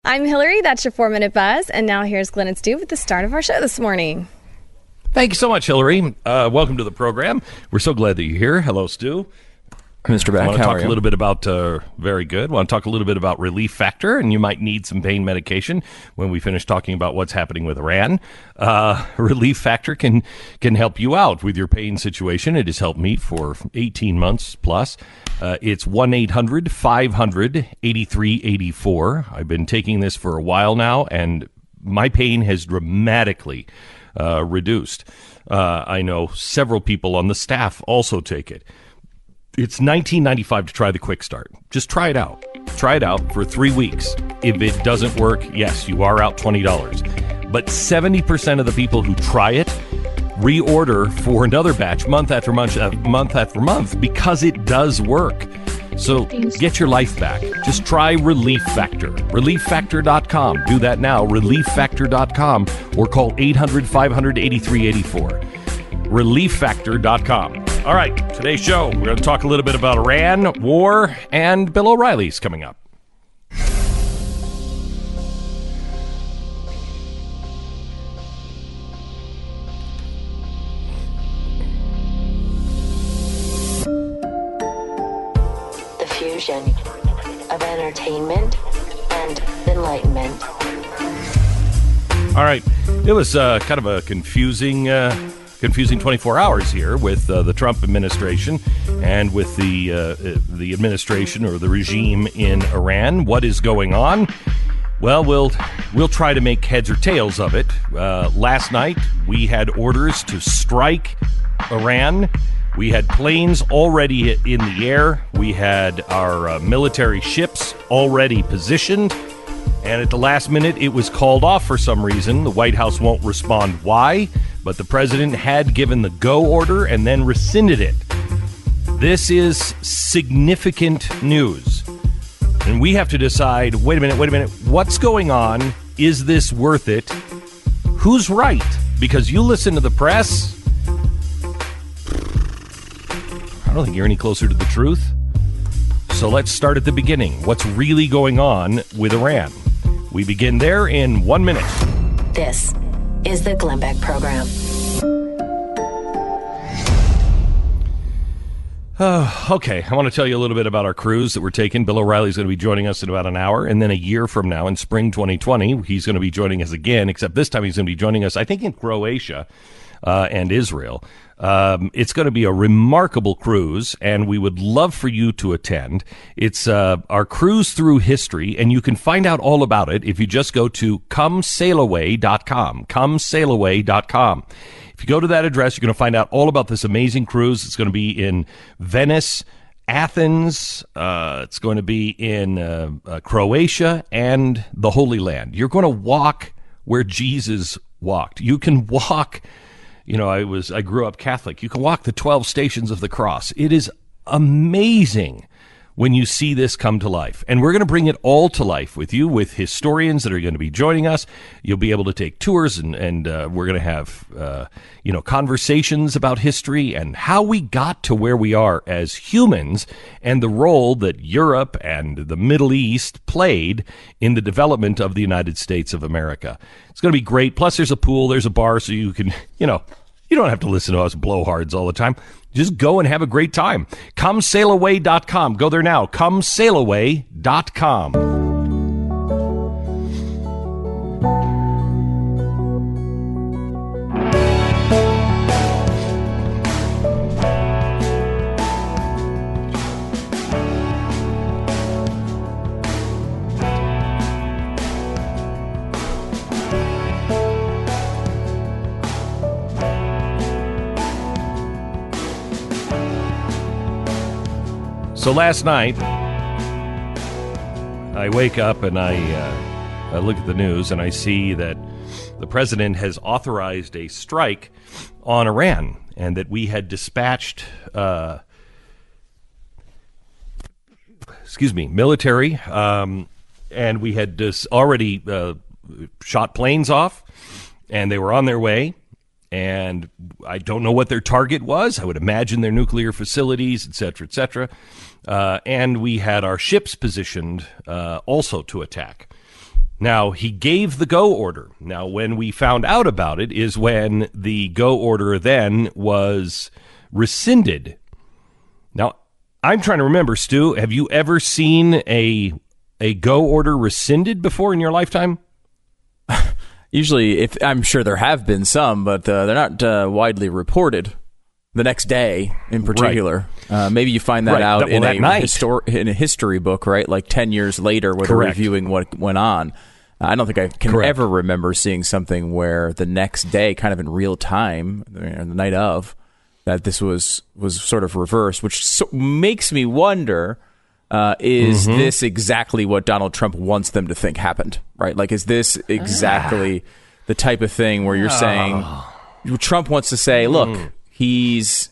I'm Hillary. That's your 4-minute buzz. And now here's Glenn and Stu with the start of our show this morning. Thank you so much, Hillary. Welcome to the program. We're so glad that you're here. Hello, Stu. Mr. Beck, I want to how talk are you? a little bit about, very good. Want to talk a little bit about Relief Factor, and you might need some pain medication when we finish talking about what's happening with Iran. Relief Factor can help you out with your pain situation. It has helped me for 18 months plus. It's 1-800-500-8384. I've been taking this for a while now, and my pain has dramatically reduced. I know several people on the staff also take it. It's $19.95 to try the Quick Start. Just try it out. Try it out for 3 weeks. If it doesn't work, yes, you are out $20. But 70% of the people who try it reorder for another batch month after month because it does work. So get your life back. Just try Relief Factor. ReliefFactor.com. Do that now. ReliefFactor.com or call 800-500-8384. ReliefFactor.com. All right, today's show, we're going to talk a little bit about Iran, war, and Bill O'Reilly's coming up. The fusion of entertainment and enlightenment. All right, it was kind of a confusing 24 hours here with the Trump administration and with the administration or the regime in Iran. What is going on? Well, we'll try to make heads or tails of it. Last night, we had orders to strike Iran. We had planes already in the air. We had our military ships already positioned. And at the last minute, it was called off for some reason. The White House won't respond why, but the president had given the go order and then rescinded it. This is significant news. And we have to decide, wait a minute, what's going on? Is this worth it? Who's right? Because you listen to the press, I don't think you're any closer to the truth. So let's start at the beginning. What's really going on with Iran? We begin there in 1 minute. This is the Glenn Beck Program. Okay, I want to tell you a little bit about our cruise that we're taking. Bill O'Reilly is going to be joining us in about an hour, and then a year from now, in spring 2020, he's going to be joining us again, except this time he's going to be joining us, I think, in Croatia and Israel. It's going to be a remarkable cruise, and we would love for you to attend. It's our cruise through history, and you can find out all about it if you just go to comesailaway.com, comesailaway.com. If you go to that address, you're going to find out all about this amazing cruise. It's going to be in Venice, Athens. It's going to be in Croatia and the Holy Land. You're going to walk where Jesus walked. You can walk. You know, I grew up Catholic. You can walk the 12 stations of the cross. It is amazing when you see this come to life. And we're going to bring it all to life with you, with historians that are going to be joining us. You'll be able to take tours, and we're going to have, conversations about history and how we got to where we are as humans and the role that Europe and the Middle East played in the development of the United States of America. It's going to be great. Plus, there's a pool, there's a bar, so you can, you don't have to listen to us blowhards all the time. Just go and have a great time. ComeSailAway.com. Go there now. ComeSailAway.com. So last night, I wake up and I look at the news and I see that the president has authorized a strike on Iran and that we had dispatched, military, and we had already shot planes off, and they were on their way. And I don't know what their target was. I would imagine their nuclear facilities, et cetera, et cetera. And we had our ships positioned also to attack. Now, he gave the go order. Now, when we found out about it is when the go order then was rescinded. Now, I'm trying to remember, Stu, have you ever seen a go order rescinded before in your lifetime? Usually, I'm sure there have been some, but they're not widely reported the next day in particular. Right. Maybe you find that out in a history book, right? Like 10 years later where they're reviewing what went on. I don't think I can ever remember seeing something where the next day, kind of in real time, the night of, that this was sort of reversed, which makes me wonder, is this exactly what Donald Trump wants them to think happened, right? Like, is this exactly the type of thing where you're saying Trump wants to say, look, he's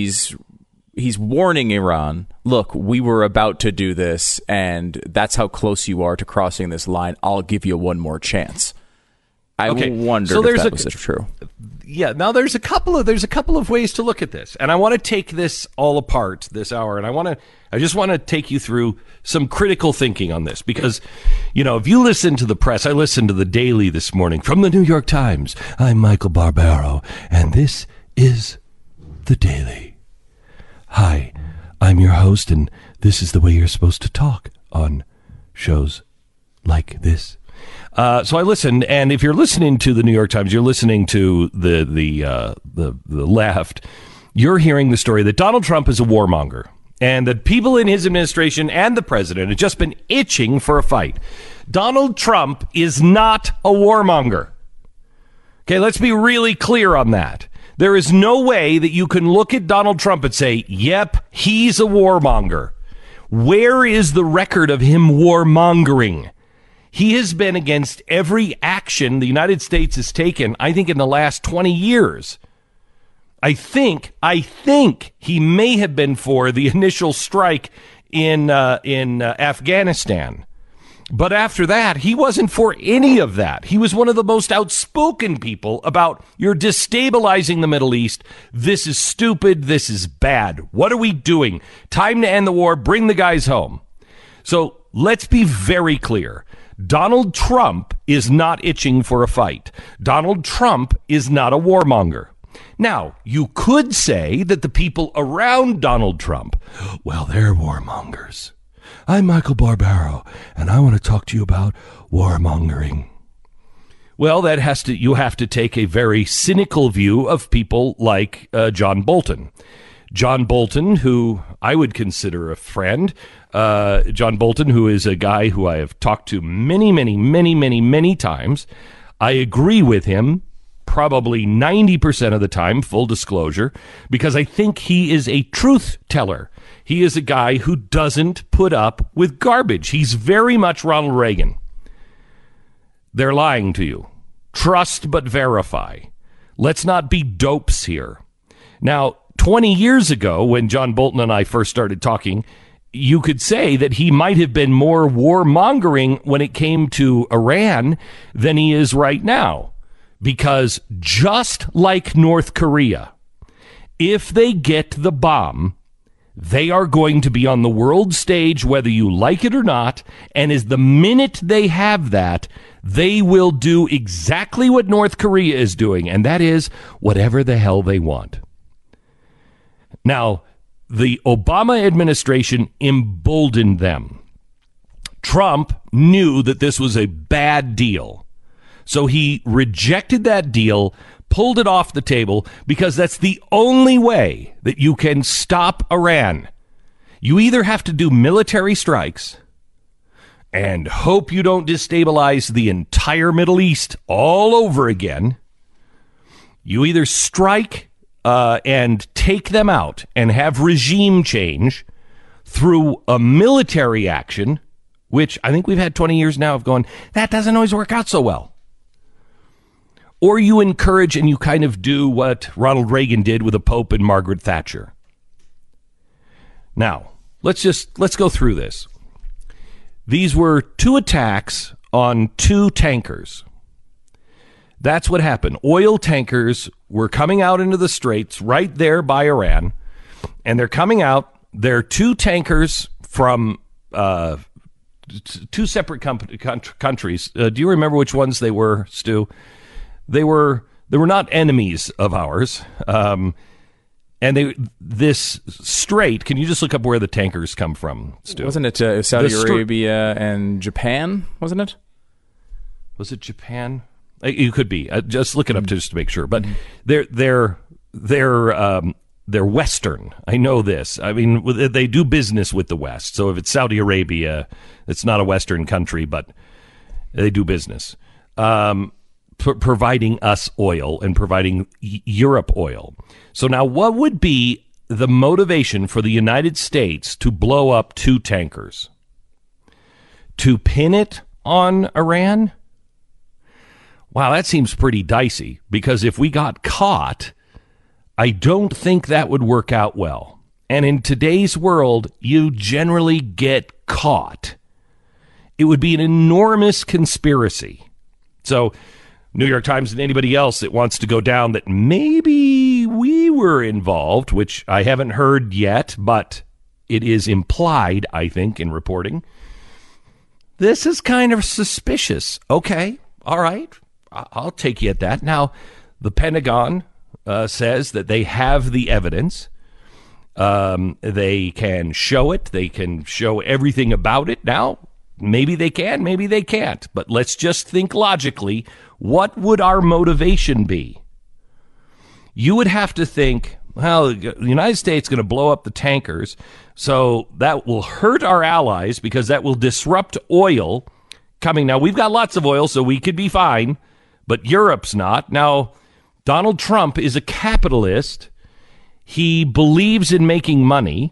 warning Iran, look, we were about to do this, and that's how close you are to crossing this line. I'll give you one more chance. I wonder if that was true. Yeah, now there's a couple of ways to look at this, and I want to take this all apart this hour, and I just want to take you through some critical thinking on this, because, you know, if you listen to the press, I listened to the Daily this morning from the New York Times. I'm Michael Barbaro, and this is the Daily. Hi, I'm your host, and this is the way you're supposed to talk on shows like this. So I listened, and if you're listening to the New York Times, you're listening to the left. You're hearing the story that Donald Trump is a warmonger, and that people in his administration and the president have just been itching for a fight. Donald Trump is not a warmonger. Okay, let's be really clear on that. There is no way that you can look at Donald Trump and say, yep, he's a warmonger. Where is the record of him warmongering? He has been against every action the United States has taken, I think, in the last 20 years. I think he may have been for the initial strike in Afghanistan. But after that, he wasn't for any of that. He was one of the most outspoken people about, you're destabilizing the Middle East. This is stupid. This is bad. What are we doing? Time to end the war. Bring the guys home. So let's be very clear. Donald Trump is not itching for a fight. Donald Trump is not a warmonger. Now, you could say that the people around Donald Trump, well, they're warmongers. I'm Michael Barbaro, and I want to talk to you about warmongering. Well, you have to take a very cynical view of people like John Bolton. John Bolton, who I would consider a friend. John Bolton, who is a guy who I have talked to many times. I agree with him probably 90% of the time, full disclosure, because I think he is a truth teller. He is a guy who doesn't put up with garbage. He's very much Ronald Reagan. They're lying to you. Trust but verify. Let's not be dopes here. Now, 20 years ago, when John Bolton and I first started talking, you could say that he might have been more warmongering when it came to Iran than he is right now. Because just like North Korea, if they get the bomb, they are going to be on the world stage, whether you like it or not. And as the minute they have that, they will do exactly what North Korea is doing. And that is whatever the hell they want. Now, the Obama administration emboldened them. Trump knew that this was a bad deal. So he rejected that deal, pulled it off the table, because that's the only way that you can stop Iran. You either have to do military strikes and hope you don't destabilize the entire Middle East all over again. You either strike and take them out and have regime change through a military action, which I think we've had 20 years now of going, that doesn't always work out so well. Or you encourage and you kind of do what Ronald Reagan did with the Pope and Margaret Thatcher. Now, let's go through this. These were 2 attacks on 2 tankers. That's what happened. Oil tankers were coming out into the straits right there by Iran, and they're coming out. They're 2 tankers from two separate countries. Do you remember which ones they were, Stu? They were not enemies of ours. And this strait, can you just look up where the tankers come from, Stu? Wasn't it Saudi Arabia and Japan, wasn't it? Was it Japan? You could be. Just look it up just to make sure. But they're Western. I know this. I mean, they do business with the West. So if it's Saudi Arabia, it's not a Western country, but they do business. Providing us oil and providing Europe oil. So now what would be the motivation for the United States to blow up two tankers? To pin it on Iran? Wow, that seems pretty dicey, because if we got caught, I don't think that would work out well. And in today's world, you generally get caught. It would be an enormous conspiracy. So New York Times and anybody else that wants to go down that maybe we were involved, which I haven't heard yet, but it is implied, I think, in reporting. This is kind of suspicious. Okay, all right, I'll take you at that. Now, the Pentagon says that they have the evidence. They can show it. They can show everything about it. Now, maybe they can, maybe they can't. But let's just think logically. What would our motivation be? You would have to think, well, the United States is going to blow up the tankers, so that will hurt our allies because that will disrupt oil coming. Now, we've got lots of oil, so we could be fine, but Europe's not. Now, Donald Trump is a capitalist. He believes in making money.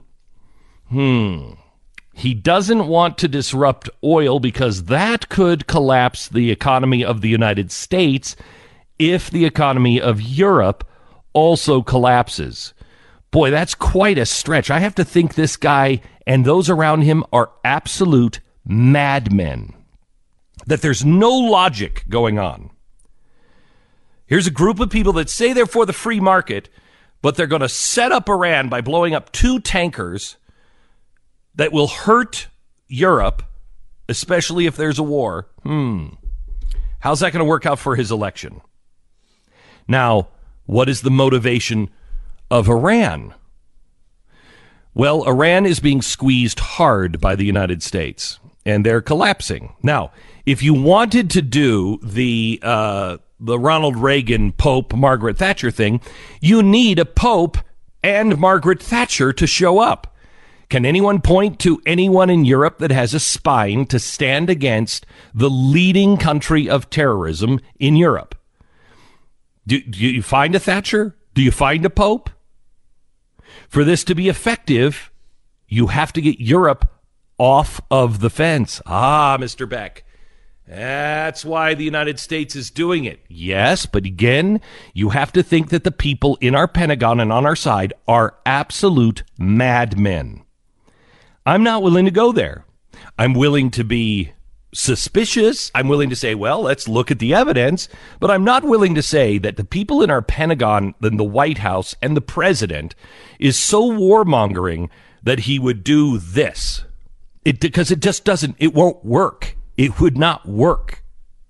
He doesn't want to disrupt oil because that could collapse the economy of the United States if the economy of Europe also collapses. Boy, that's quite a stretch. I have to think this guy and those around him are absolute madmen, that there's no logic going on. Here's a group of people that say they're for the free market, but they're going to set up Iran by blowing up two tankers that will hurt Europe, especially if there's a war. How's that going to work out for his election? Now, what is the motivation of Iran? Well, Iran is being squeezed hard by the United States, and they're collapsing. Now, if you wanted to do the Ronald Reagan, Pope, Margaret Thatcher thing, you need a Pope and Margaret Thatcher to show up. Can anyone point to anyone in Europe that has a spine to stand against the leading country of terrorism in Europe? Do you find a Thatcher? Do you find a Pope? For this to be effective, you have to get Europe off of the fence. Mr. Beck, that's why the United States is doing it. Yes, but again, you have to think that the people in our Pentagon and on our side are absolute madmen. I'm not willing to go there. I'm willing to be suspicious. I'm willing to say, well, let's look at the evidence. But I'm not willing to say that the people in our Pentagon, and the White House, and the president is so warmongering that he would do this. Because it just doesn't, it won't work. It would not work.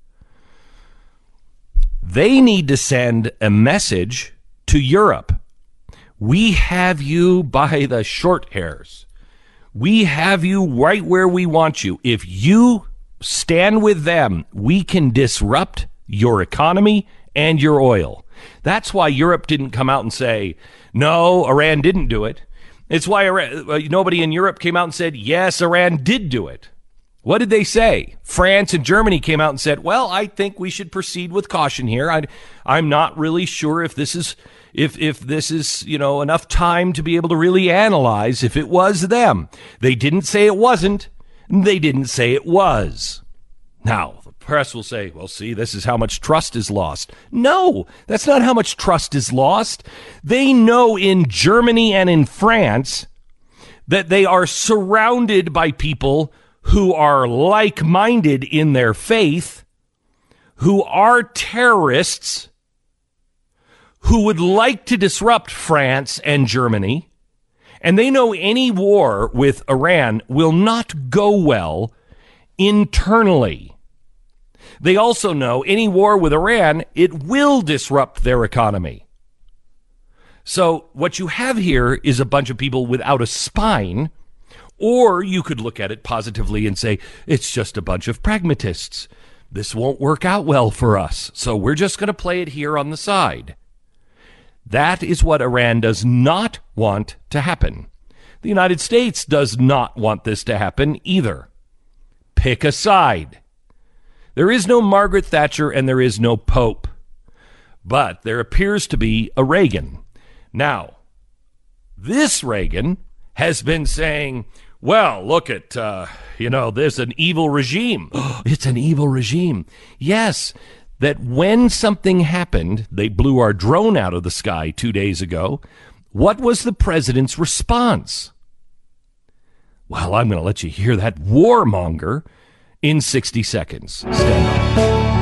They need to send a message to Europe. We have you by the short hairs. We have you right where we want you. If you stand with them, we can disrupt your economy and your oil. That's why Europe didn't come out and say, no, Iran didn't do it. It's why nobody in Europe came out and said, yes, Iran did do it. What did they say? France and Germany came out and said, well, I think we should proceed with caution here. I'm not really sure if this is enough time to be able to really analyze if it was them. They didn't say it wasn't. They didn't say it was. Now, the press will say, well, see, this is how much trust is lost. No, that's not how much trust is lost. They know in Germany and in France that they are surrounded by people who are like-minded in their faith, who are terrorists, who would like to disrupt France and Germany, and they know any war with Iran will not go well, internally. They also know any war with Iran, it will disrupt their economy. So what you have here is a bunch of people without a spine, or you could look at it positively and say, it's just a bunch of pragmatists. This won't work out well for us, so we're just going to play it here on the side. That is what Iran does not want to happen. The United States does not want this to happen either. Pick a side. There is no Margaret Thatcher and there is no Pope, but there appears to be a Reagan. Now, this Reagan has been saying, well, look at, there's an evil regime. It's an evil regime. Yes, that when something happened, they blew our drone out of the sky 2 days ago. What was the president's response? Well, I'm going to let you hear that warmonger in 60 seconds. Stand by.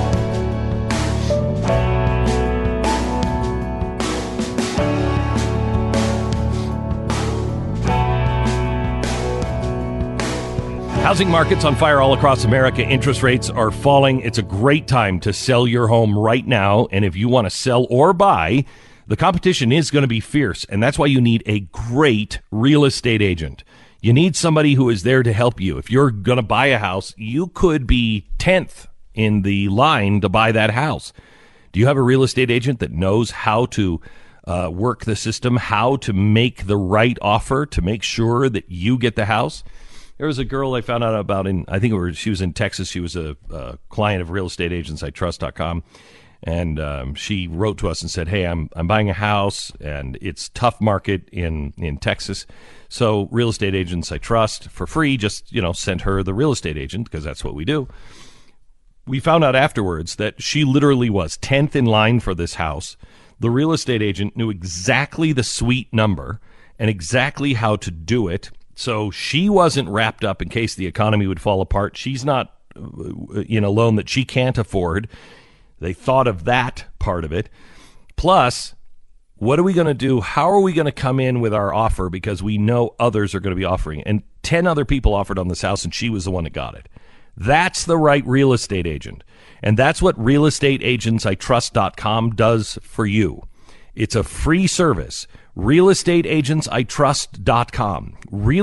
Housing markets on fire all across America. Interest rates are falling. It's a great time to sell your home right now. And if you want to sell or buy, the competition is going to be fierce. And that's why you need a great real estate agent. You need somebody who is there to help you. If you're going to buy a house, you could be 10th in the line to buy that house. Do you have a real estate agent that knows how to work the system, how to make the right offer to make sure that you get the house? There was a girl I found out about she was in Texas. She was a client of realestateagentsitrust.com. And she wrote to us and said, hey, I'm buying a house and it's tough market in Texas. So Real Estate Agents I Trust for free just, sent her the real estate agent because that's what we do. We found out afterwards that she literally was 10th in line for this house. The real estate agent knew exactly the suite number and exactly how to do it. So she wasn't wrapped up in case the economy would fall apart. She's not in a loan that she can't afford. They thought of that part of it. Plus, what are we going to do? How are we going to come in with our offer? Because we know others are going to be offering. And 10 other people offered on this house, and she was the one that got it. That's the right real estate agent. And that's what realestateagentsitrust.com does for you. It's a free service. realestateagentsitrust.com.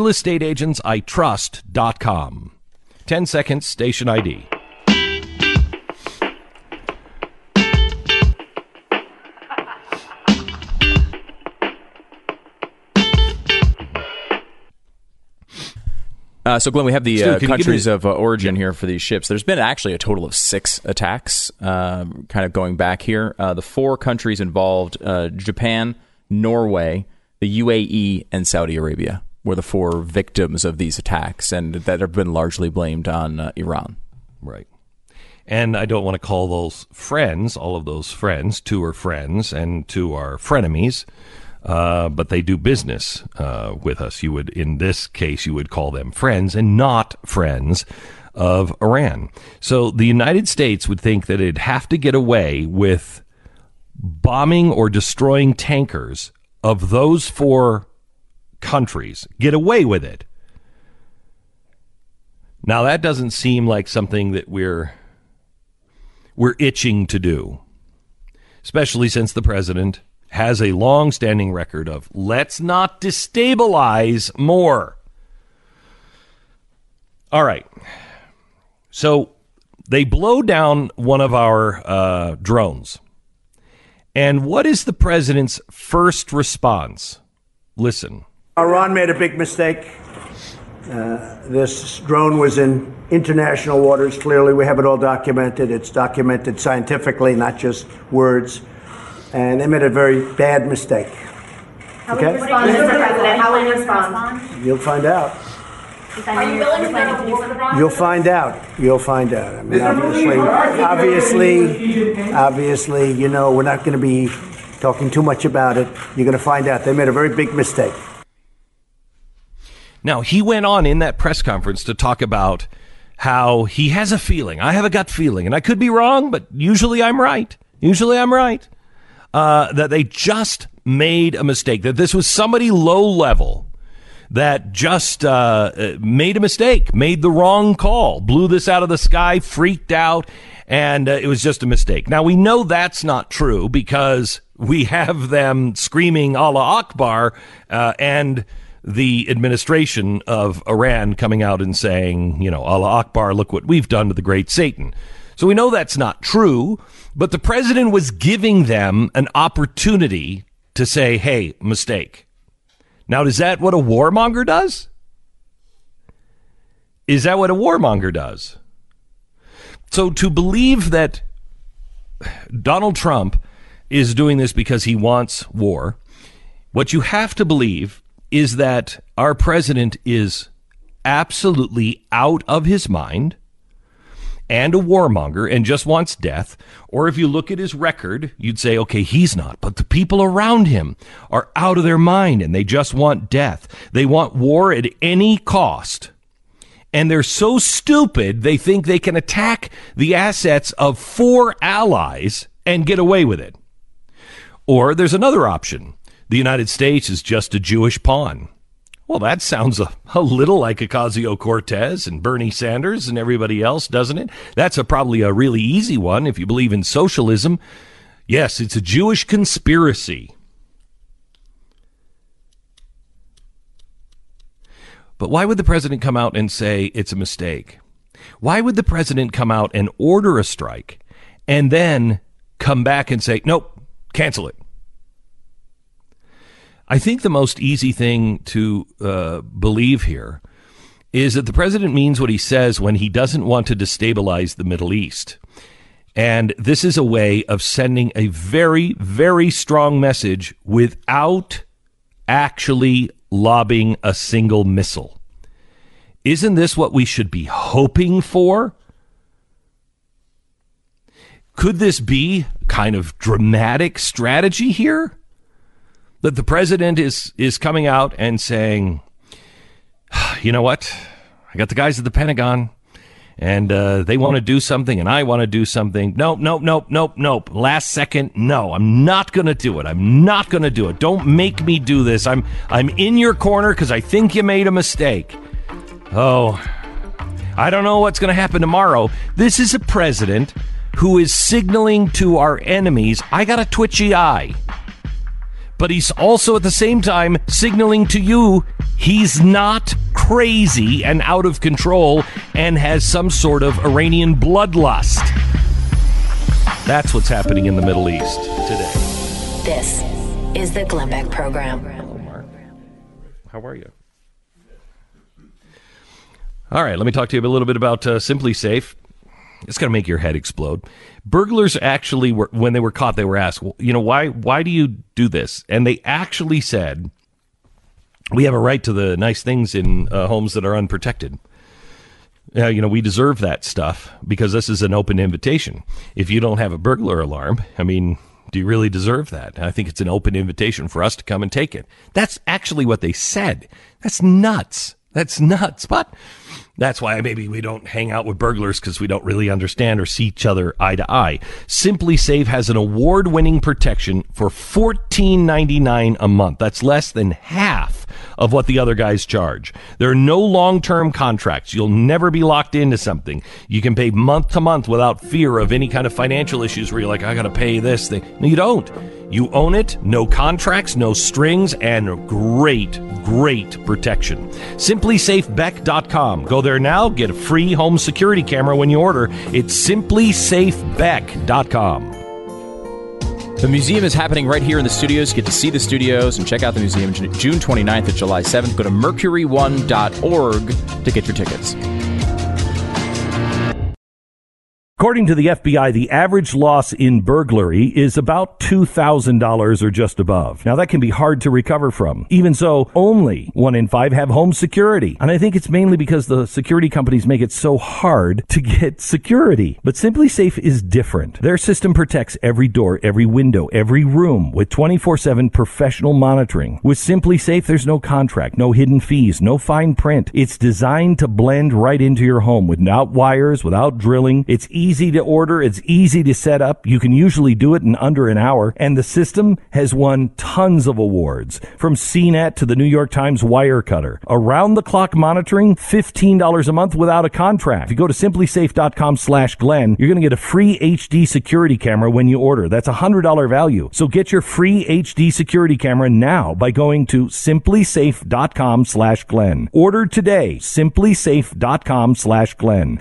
realestateagentsitrust.com. 10 seconds, station ID. So, Glenn, we have the countries of origin here for these ships. There's been actually a total of 6 attacks, kind of going back here. The 4 countries involved, Japan, Norway, the UAE, and Saudi Arabia were the 4 victims of these attacks, and that have been largely blamed on Iran. Right. And I don't want to call those friends, all of those friends. 2 are friends and 2 are frenemies. But they do business with us. In this case, you would call them friends and not friends of Iran. So the United States would think that it'd have to get away with bombing or destroying tankers of those 4 countries. Get away with it. Now, that doesn't seem like something that we're itching to do, especially since the president has a long-standing record of let's not destabilize more. All right. So they blow down one of our drones. And what is the president's first response? Listen. Iran made a big mistake. This drone was in international waters. Clearly, we have it all documented. It's documented scientifically, not just words. And they made a very bad mistake. How will you respond, Mr. President? How will you respond? You'll find out. Are you willing to fight a war with Iran? You'll find out. You'll find out. I mean, obviously, we're not going to be talking too much about it. You're going to find out. They made a very big mistake. Now, he went on in that press conference to talk about how he has a feeling. I have a gut feeling, and I could be wrong, but usually I'm right. That they just made a mistake, that this was somebody low level that just made a mistake, made the wrong call, blew this out of the sky, freaked out, and it was just a mistake. Now, we know that's not true because we have them screaming Allah Akbar and the administration of Iran coming out and saying, Allah Akbar, look what we've done to the great Satan. So we know that's not true, but the president was giving them an opportunity to say, hey, mistake. Now, is that what a warmonger does? Is that what a warmonger does? So to believe that Donald Trump is doing this because he wants war, what you have to believe is that our president is absolutely out of his mind and a warmonger and just wants death. Or if you look at his record, you'd say, okay, he's not. But the people around him are out of their mind and they just want death. They want war at any cost. And they're so stupid, they think they can attack the assets of 4 allies and get away with it. Or there's another option. The United States is just a Jewish pawn. Well, that sounds a little like Ocasio-Cortez and Bernie Sanders and everybody else, doesn't it? That's probably a really easy one if you believe in socialism. Yes, it's a Jewish conspiracy. But why would the president come out and say it's a mistake? Why would the president come out and order a strike and then come back and say, nope, cancel it? I think the most easy thing to believe here is that the president means what he says when he doesn't want to destabilize the Middle East. And this is a way of sending a very, very strong message without actually lobbing a single missile. Isn't this what we should be hoping for? Could this be kind of dramatic strategy here? That the president is coming out and saying, you know what? I got the guys at the Pentagon, and they want to do something, and I want to do something. Nope. Last second, no, I'm not going to do it. I'm not going to do it. Don't make me do this. I'm in your corner because I think you made a mistake. Oh, I don't know what's going to happen tomorrow. This is a president who is signaling to our enemies, I got a twitchy eye. But he's also at the same time signaling to you he's not crazy and out of control and has some sort of Iranian bloodlust. That's what's happening in the Middle East today. This is the Glenn Beck Program. Hello, Mark. How are you? All right, let me talk to you a little bit about Simply Safe. It's going to make your head explode. Burglars actually were, when they were caught, they were asked, well, why do you do this? And they actually said, we have a right to the nice things in homes that are unprotected. We deserve that stuff because this is an open invitation. If you don't have a burglar alarm, do you really deserve that? I think it's an open invitation for us to come and take it. That's actually what they said. That's nuts. But that's why maybe we don't hang out with burglars because we don't really understand or see each other eye to eye. Simply Safe has an award-winning protection for $14.99 a month. That's less than half of what the other guys charge. There are no long-term contracts. You'll never be locked into something. You can pay month to month without fear of any kind of financial issues where you're like, I got to pay this thing. No, you don't. You own it, no contracts, no strings, and great protection. SimplySafeBeck.com. Go there now. Get a free home security camera when you order. It's SimplySafeBeck.com. The museum is happening right here in the studios. You get to see the studios and check out the museum June 29th to July 7th. Go to mercury1.org to get your tickets. According to the FBI, the average loss in burglary is about $2,000 or just above. Now, that can be hard to recover from. Even so, only 1 in 5 have home security. And I think it's mainly because the security companies make it so hard to get security. But Simply Safe is different. Their system protects every door, every window, every room with 24/7 professional monitoring. With Simply Safe, there's no contract, no hidden fees, no fine print. It's designed to blend right into your home without wires, without drilling. It's easy easy to order. It's easy to set up. You can usually do it in under an hour. And the system has won tons of awards, from CNET to the New York Times Wirecutter. Around-the-clock monitoring, $15 a month without a contract. If you go to simplysafe.com/Glenn, you're going to get a free HD security camera when you order. That's a $100 value. So get your free HD security camera now by going to simplysafe.com/Glenn. Order today. simplysafe.com/Glenn.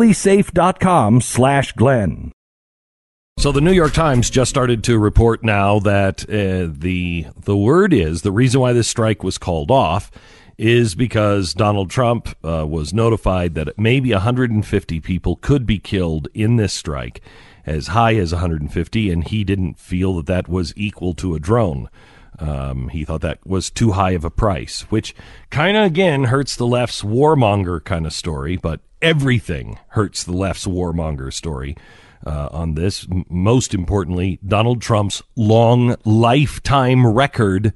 simplysafe.com/Glenn. So the New York Times just started to report now that the word is, the reason why this strike was called off is because Donald Trump was notified that maybe 150 people could be killed in this strike, as high as 150, and he didn't feel that that was equal to a drone. He thought that was too high of a price, which kind of, again, hurts the left's warmonger kind of story, but everything hurts the left's warmonger story on this. Most importantly, Donald Trump's long lifetime record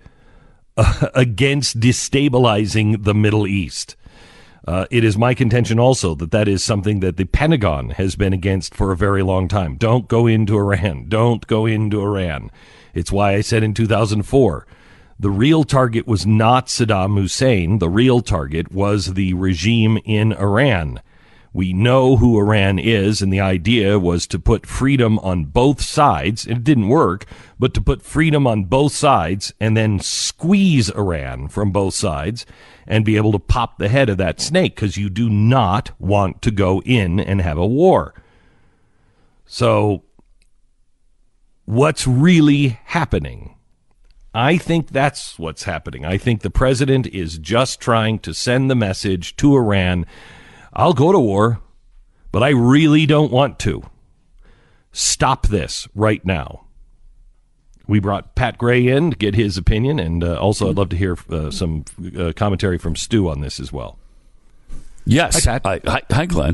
against destabilizing the Middle East. It is my contention also that that is something that the Pentagon has been against for a very long time. Don't go into Iran. Don't go into Iran. It's why I said in 2004, the real target was not Saddam Hussein. The real target was the regime in Iran. We know who Iran is, and the idea was to put freedom on both sides. It didn't work, but to put freedom on both sides and then squeeze Iran from both sides and be able to pop the head of that snake, because you do not want to go in and have a war. So what's really happening? I think that's what's happening. I think the president is just trying to send the message to Iran, I'll go to war, but I really don't want to. Stop this right now. We brought Pat Gray in to get his opinion, and also I'd love to hear some commentary from Stu on this as well. Yes. Hi, Pat. Hi, Glenn.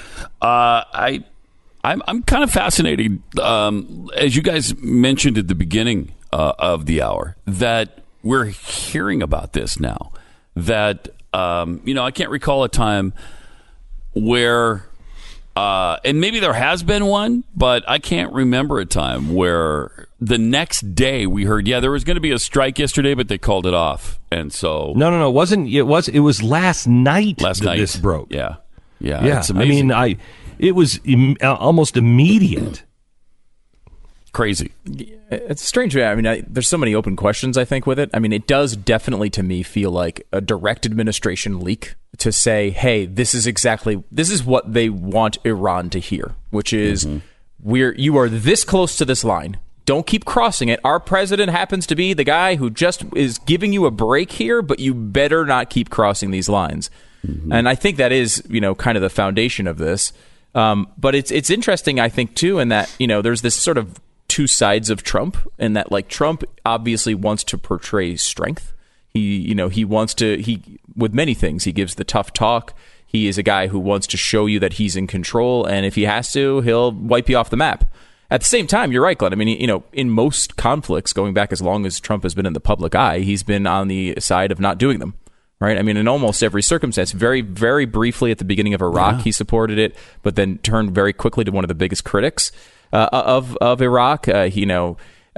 I'm kind of fascinated, as you guys mentioned at the beginning of the hour, that we're hearing about this now. That, I can't recall a time where, and maybe there has been one, but I can't remember a time where the next day we heard, there was going to be a strike yesterday, but they called it off. And so no, it wasn't. It was last night that this broke. Yeah. It's amazing. I mean, it was almost immediate. Crazy. It's strange. I mean, there's so many open questions, I think, with it. I mean, it does definitely, to me, feel like a direct administration leak to say, hey, this is what they want Iran to hear, which is you are this close to this line. Don't keep crossing it. Our president happens to be the guy who just is giving you a break here, but you better not keep crossing these lines. And I think that is, kind of the foundation of this. But it's interesting, I think, too, in that, there's this sort of two sides of Trump, and that, like, Trump obviously wants to portray strength. He with many things, he gives the tough talk. He is a guy who wants to show you that he's in control, and if he has to, he'll wipe you off the map. At the same time, you're right, Glenn. I mean, in most conflicts, going back as long as Trump has been in the public eye, he's been on the side of not doing them. Right. I mean, in almost every circumstance, very, very briefly at the beginning of Iraq, he supported it, but then turned very quickly to one of the biggest critics of Iraq. Libya.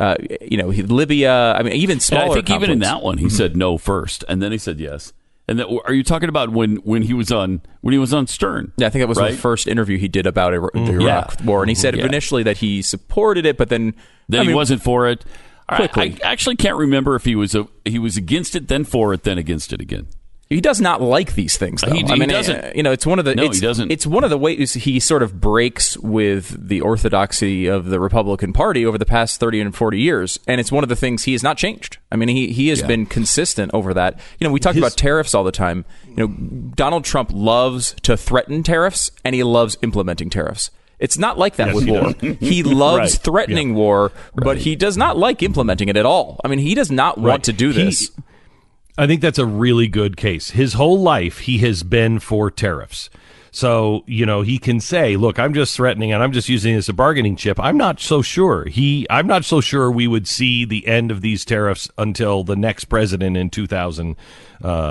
I mean, even smaller. And I think conflicts. Even in that one, he said no first, and then he said yes. And are you talking about when he was on Stern? Yeah, I think that was the first interview he did about the Iraq War, and he said initially that he supported it, but then he wasn't for it. Quickly. I actually can't remember if he was against it, then for it, then against it again. He does not like these things, though. He doesn't. It's one of the. No, he doesn't. It's one of the ways he sort of breaks with the orthodoxy of the Republican Party over the past 30 and 40 years, and it's one of the things he has not changed. I mean, he has been consistent over that. We talk about tariffs all the time. Donald Trump loves to threaten tariffs, and he loves implementing tariffs. It's not like that with war. He loves threatening war, but he does not like implementing it at all. I mean, he does not want to do this. I think that's a really good case. His whole life, he has been for tariffs. So, he can say, look, I'm just threatening and I'm just using it as a bargaining chip. I'm not so sure. I'm not so sure we would see the end of these tariffs until the next president in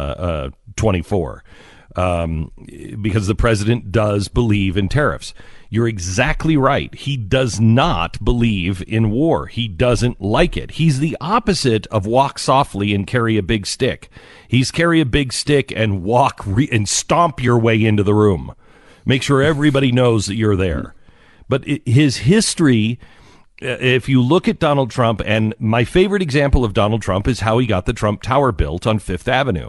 2024. Because the president does believe in tariffs. You're exactly right. He does not believe in war. He doesn't like it. He's the opposite of walk softly and carry a big stick. He's carry a big stick and and stomp your way into the room. Make sure everybody knows that you're there. But his history, if you look at Donald Trump, and my favorite example of Donald Trump is how he got the Trump Tower built on Fifth Avenue.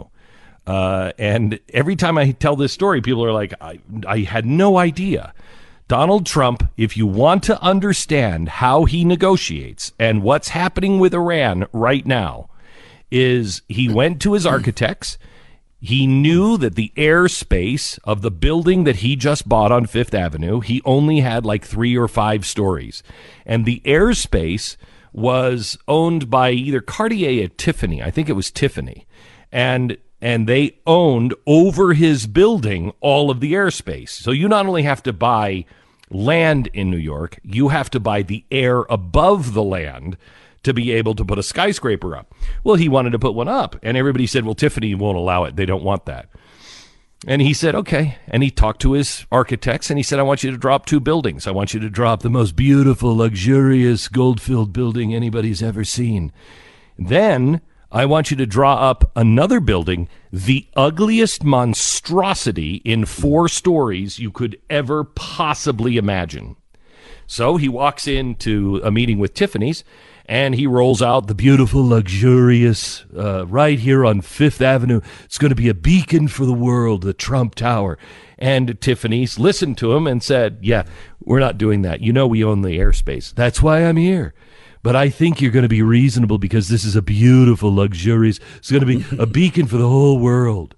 And every time I tell this story, people are like, I had no idea. Donald Trump, if you want to understand how he negotiates and what's happening with Iran right now, is he went to his architects. He knew that the airspace of the building that he just bought on Fifth Avenue, he only had like 3 or 5 stories. And the airspace was owned by either Cartier or Tiffany. I think it was Tiffany. And they owned over his building all of the airspace. So you not only have to buy land in New York, you have to buy the air above the land to be able to put a skyscraper up. Well, he wanted to put one up, and everybody said, well, Tiffany won't allow it. They don't want that. And he said, okay. And he talked to his architects, and he said, I want you to drop 2 buildings. I want you to drop the most beautiful, luxurious, gold-filled building anybody's ever seen. Then I want you to draw up another building, the ugliest monstrosity in 4 stories you could ever possibly imagine. So he walks into a meeting with Tiffany's, and he rolls out the beautiful, luxurious, right here on Fifth Avenue. It's going to be a beacon for the world, the Trump Tower. And Tiffany's listened to him and said, yeah, we're not doing that. You know we own the airspace. That's why I'm here. But I think you're going to be reasonable because this is a beautiful, luxurious, it's going to be a beacon for the whole world.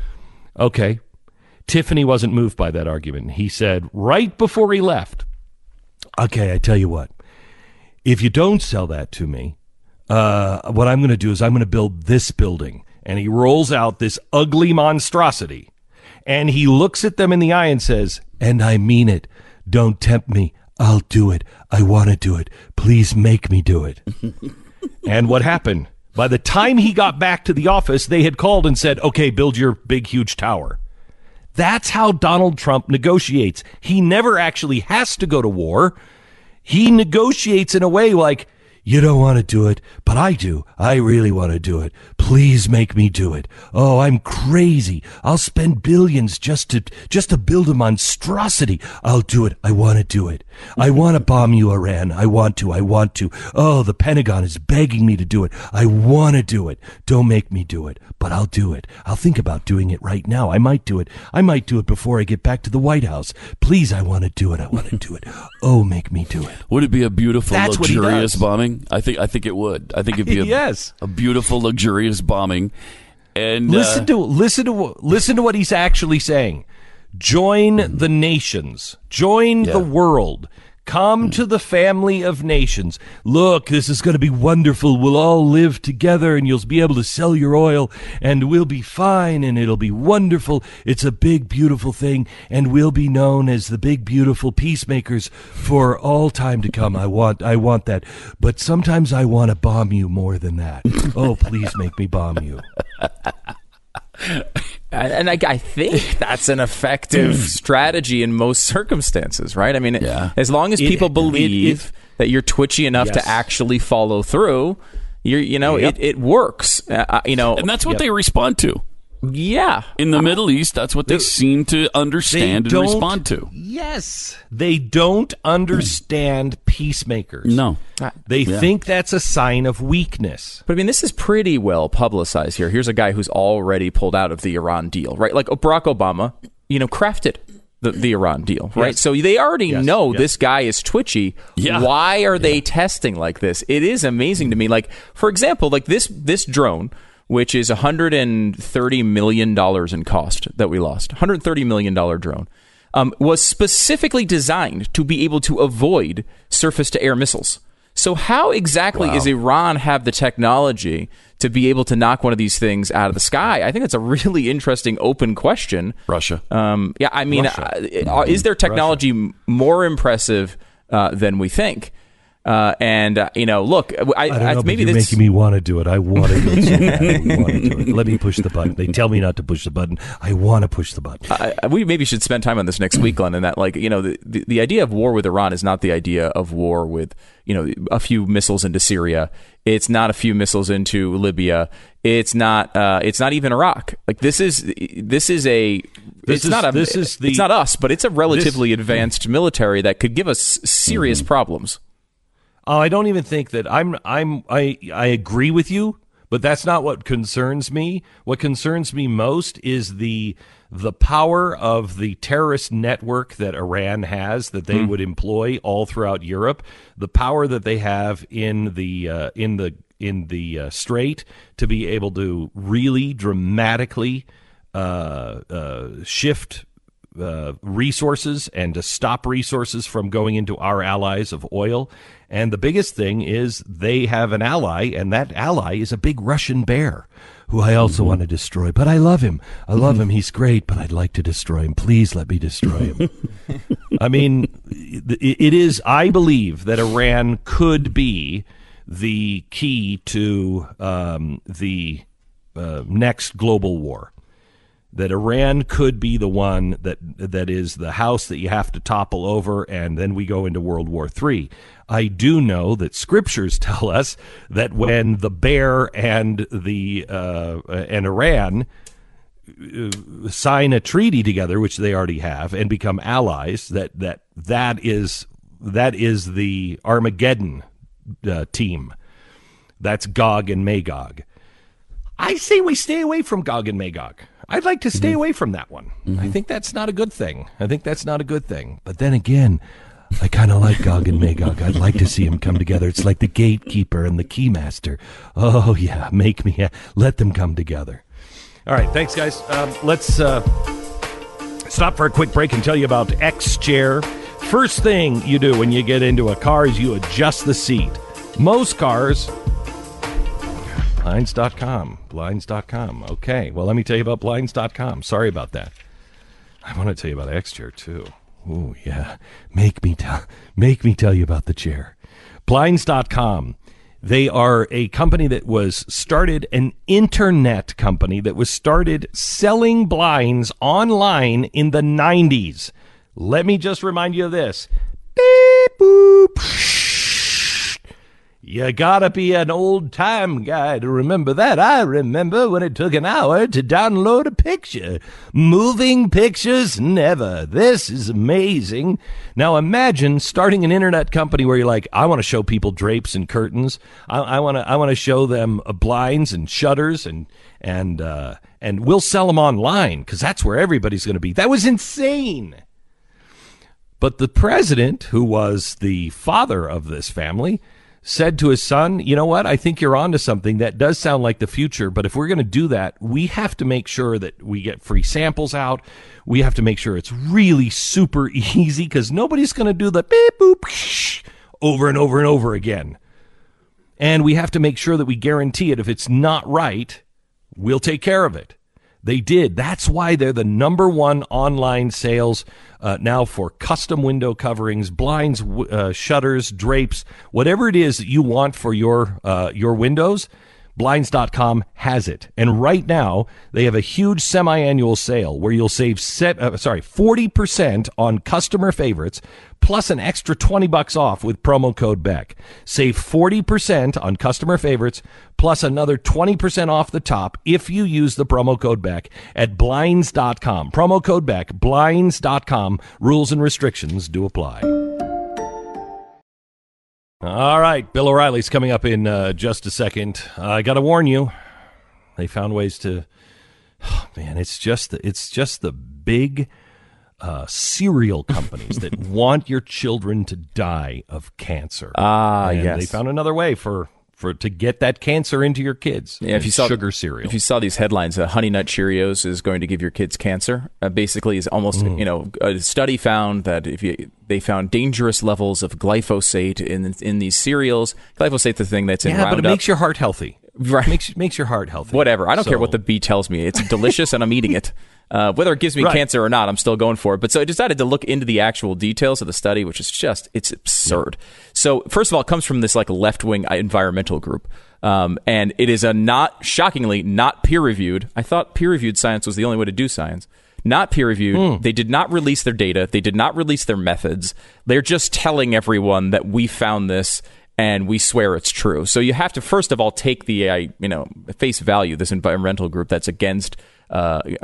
Okay. Tiffany wasn't moved by that argument. He said right before he left, okay, I tell you what, if you don't sell that to me, what I'm going to do is I'm going to build this building. And he rolls out this ugly monstrosity. And he looks at them in the eye and says, and I mean it. Don't tempt me. I'll do it. I want to do it. Please make me do it. And what happened? By the time he got back to the office, they had called and said, okay, build your big, huge tower. That's how Donald Trump negotiates. He never actually has to go to war. He negotiates in a way like, you don't want to do it, but I do. I really want to do it. Please make me do it. Oh, I'm crazy. I'll spend billions just to build a monstrosity. I'll do it. I want to do it. I want to bomb you, Iran. I want to. Oh, the Pentagon is begging me to do it. I want to do it. Don't make me do it, but I'll do it. I'll think about doing it right now. I might do it. I might do it before I get back to the White House. Please, I want to do it. I want to do it. Oh, make me do it. Would it be a beautiful, luxurious bombing? I think it would. I think it'd be a beautiful, luxurious bombing. And listen to what he's actually saying. Join the nations. Join the world. Come to the family of nations. Look, this is going to be wonderful. We'll all live together and you'll be able to sell your oil and we'll be fine and it'll be wonderful. It's a big, beautiful thing and we'll be known as the big, beautiful peacemakers for all time to come. I want that. But sometimes I want to bomb you more than that. Oh, please make me bomb you. And I think that's an effective strategy in most circumstances, right? I mean, as long as people believe that you're twitchy enough to actually follow through, it works. And that's what they respond to. Yeah. In the Middle East, that's what they seem to understand and respond to. Yes. They don't understand peacemakers. No. They think that's a sign of weakness. But I mean, this is pretty well publicized here. Here's a guy who's already pulled out of the Iran deal, right? Like Barack Obama, crafted the Iran deal, right? Yes. So they already know this guy is twitchy. Yeah. Why are they testing like this? It is amazing to me. Like, for example, like this drone, which is $130 million in cost that we lost. $130 million drone. Was specifically designed to be able to avoid surface-to-air missiles. So how exactly is Iran have the technology to be able to knock one of these things out of the sky? I think that's a really interesting open question. Russia. Is their technology more impressive than we think? Look, I don't know, maybe you're making me want to do it. I want to do it so bad. I want to do it. Let me push the button. They tell me not to push the button. I want to push the button. We maybe should spend time on this next week, Glenn, and that, the idea of war with Iran is not the idea of war with, a few missiles into Syria. It's not a few missiles into Libya. It's not even Iraq. Like it's not us, but it's a relatively advanced military that could give us serious problems. Oh, I don't even think that I agree with you, but that's not what concerns me. What concerns me most is the power of the terrorist network that Iran has, that they would employ all throughout Europe, the power that they have in the Strait to be able to really dramatically shift resources and to stop resources from going into our allies of oil. And the biggest thing is they have an ally, and that ally is a big Russian bear who I also want to destroy. But I love him. I love him. He's great, but I'd like to destroy him. Please let me destroy him. I mean, it is, I believe that Iran could be the key to the next global war. That Iran could be the one that is the house that you have to topple over, and then we go into World War III. I do know that scriptures tell us that when the bear and Iran sign a treaty together, which they already have, and become allies, that is the Armageddon team. That's Gog and Magog. I say we stay away from Gog and Magog. I'd like to stay away from that one. I think that's not a good thing. But then again, I kind of like Gog and Magog. I'd like to see them come together. It's like the gatekeeper and the keymaster. Oh, yeah, let them come together. All right, thanks, guys. Let's stop for a quick break and tell you about X-Chair. First thing you do when you get into a car is you adjust the seat. Most cars... Blinds.com. Okay, well, let me tell you about Blinds.com. Sorry about that. I want to tell you about X-Chair, too. Oh, yeah. Make me tell you about the chair. Blinds.com. They are a company that was started, an internet company that was started selling blinds online in the 90s. Let me just remind you of this. Beep, boop. You gotta be an old-time guy to remember that. I remember when it took an hour to download a picture. Moving pictures, never. This is amazing. Now imagine starting an internet company where you're like, I want to show people drapes and curtains. I want to show them blinds and shutters, and we'll sell them online because that's where everybody's going to be. That was insane. But the president, who was the father of this family, said to his son, you know what, I think you're onto something. That does sound like the future, but if we're going to do that, we have to make sure that we get free samples out. We have to make sure it's really super easy because nobody's going to do the beep, boop, over and over and over again. And we have to make sure that we guarantee it. If it's not right, we'll take care of it. They did. That's why they're the number one online sales now for custom window coverings, blinds, shutters, drapes, whatever it is that you want for your windows. Blinds.com has it. And right now, they have a huge semi-annual sale where you'll save 40% on customer favorites, plus an extra $20 off with promo code Beck. Save 40% on customer favorites, plus another 20% off the top if you use the promo code Beck at Blinds.com. Promo code Beck, Blinds.com. Rules and restrictions do apply. All right, Bill O'Reilly's coming up in just a second. I got to warn you, they found ways to. Oh, man, it's just the big cereal companies that want your children to die of cancer. Yes. They found another way to get that cancer into your kids. Yeah, if you saw sugar cereal. If you saw these headlines, Honey Nut Cheerios is going to give your kids cancer. Basically, is almost a study found that they found dangerous levels of glyphosate in these cereals. Glyphosate, the thing that's in Roundup. But it makes your heart healthy. Right. Makes your heart healthy. Whatever. I don't care what the bee tells me. It's delicious and I'm eating it. Whether it gives me cancer or not, I'm still going for it. But so I decided to look into the actual details of the study, which is it's absurd. Yeah. So first of all, it comes from this like left-wing environmental group. And it is shockingly not peer-reviewed. I thought peer-reviewed science was the only way to do science. Not peer-reviewed. They did not release their data. They did not release their methods. They're just telling everyone that we found this and we swear it's true. So you have to, first of all, take the face value, this environmental group that's against Roundup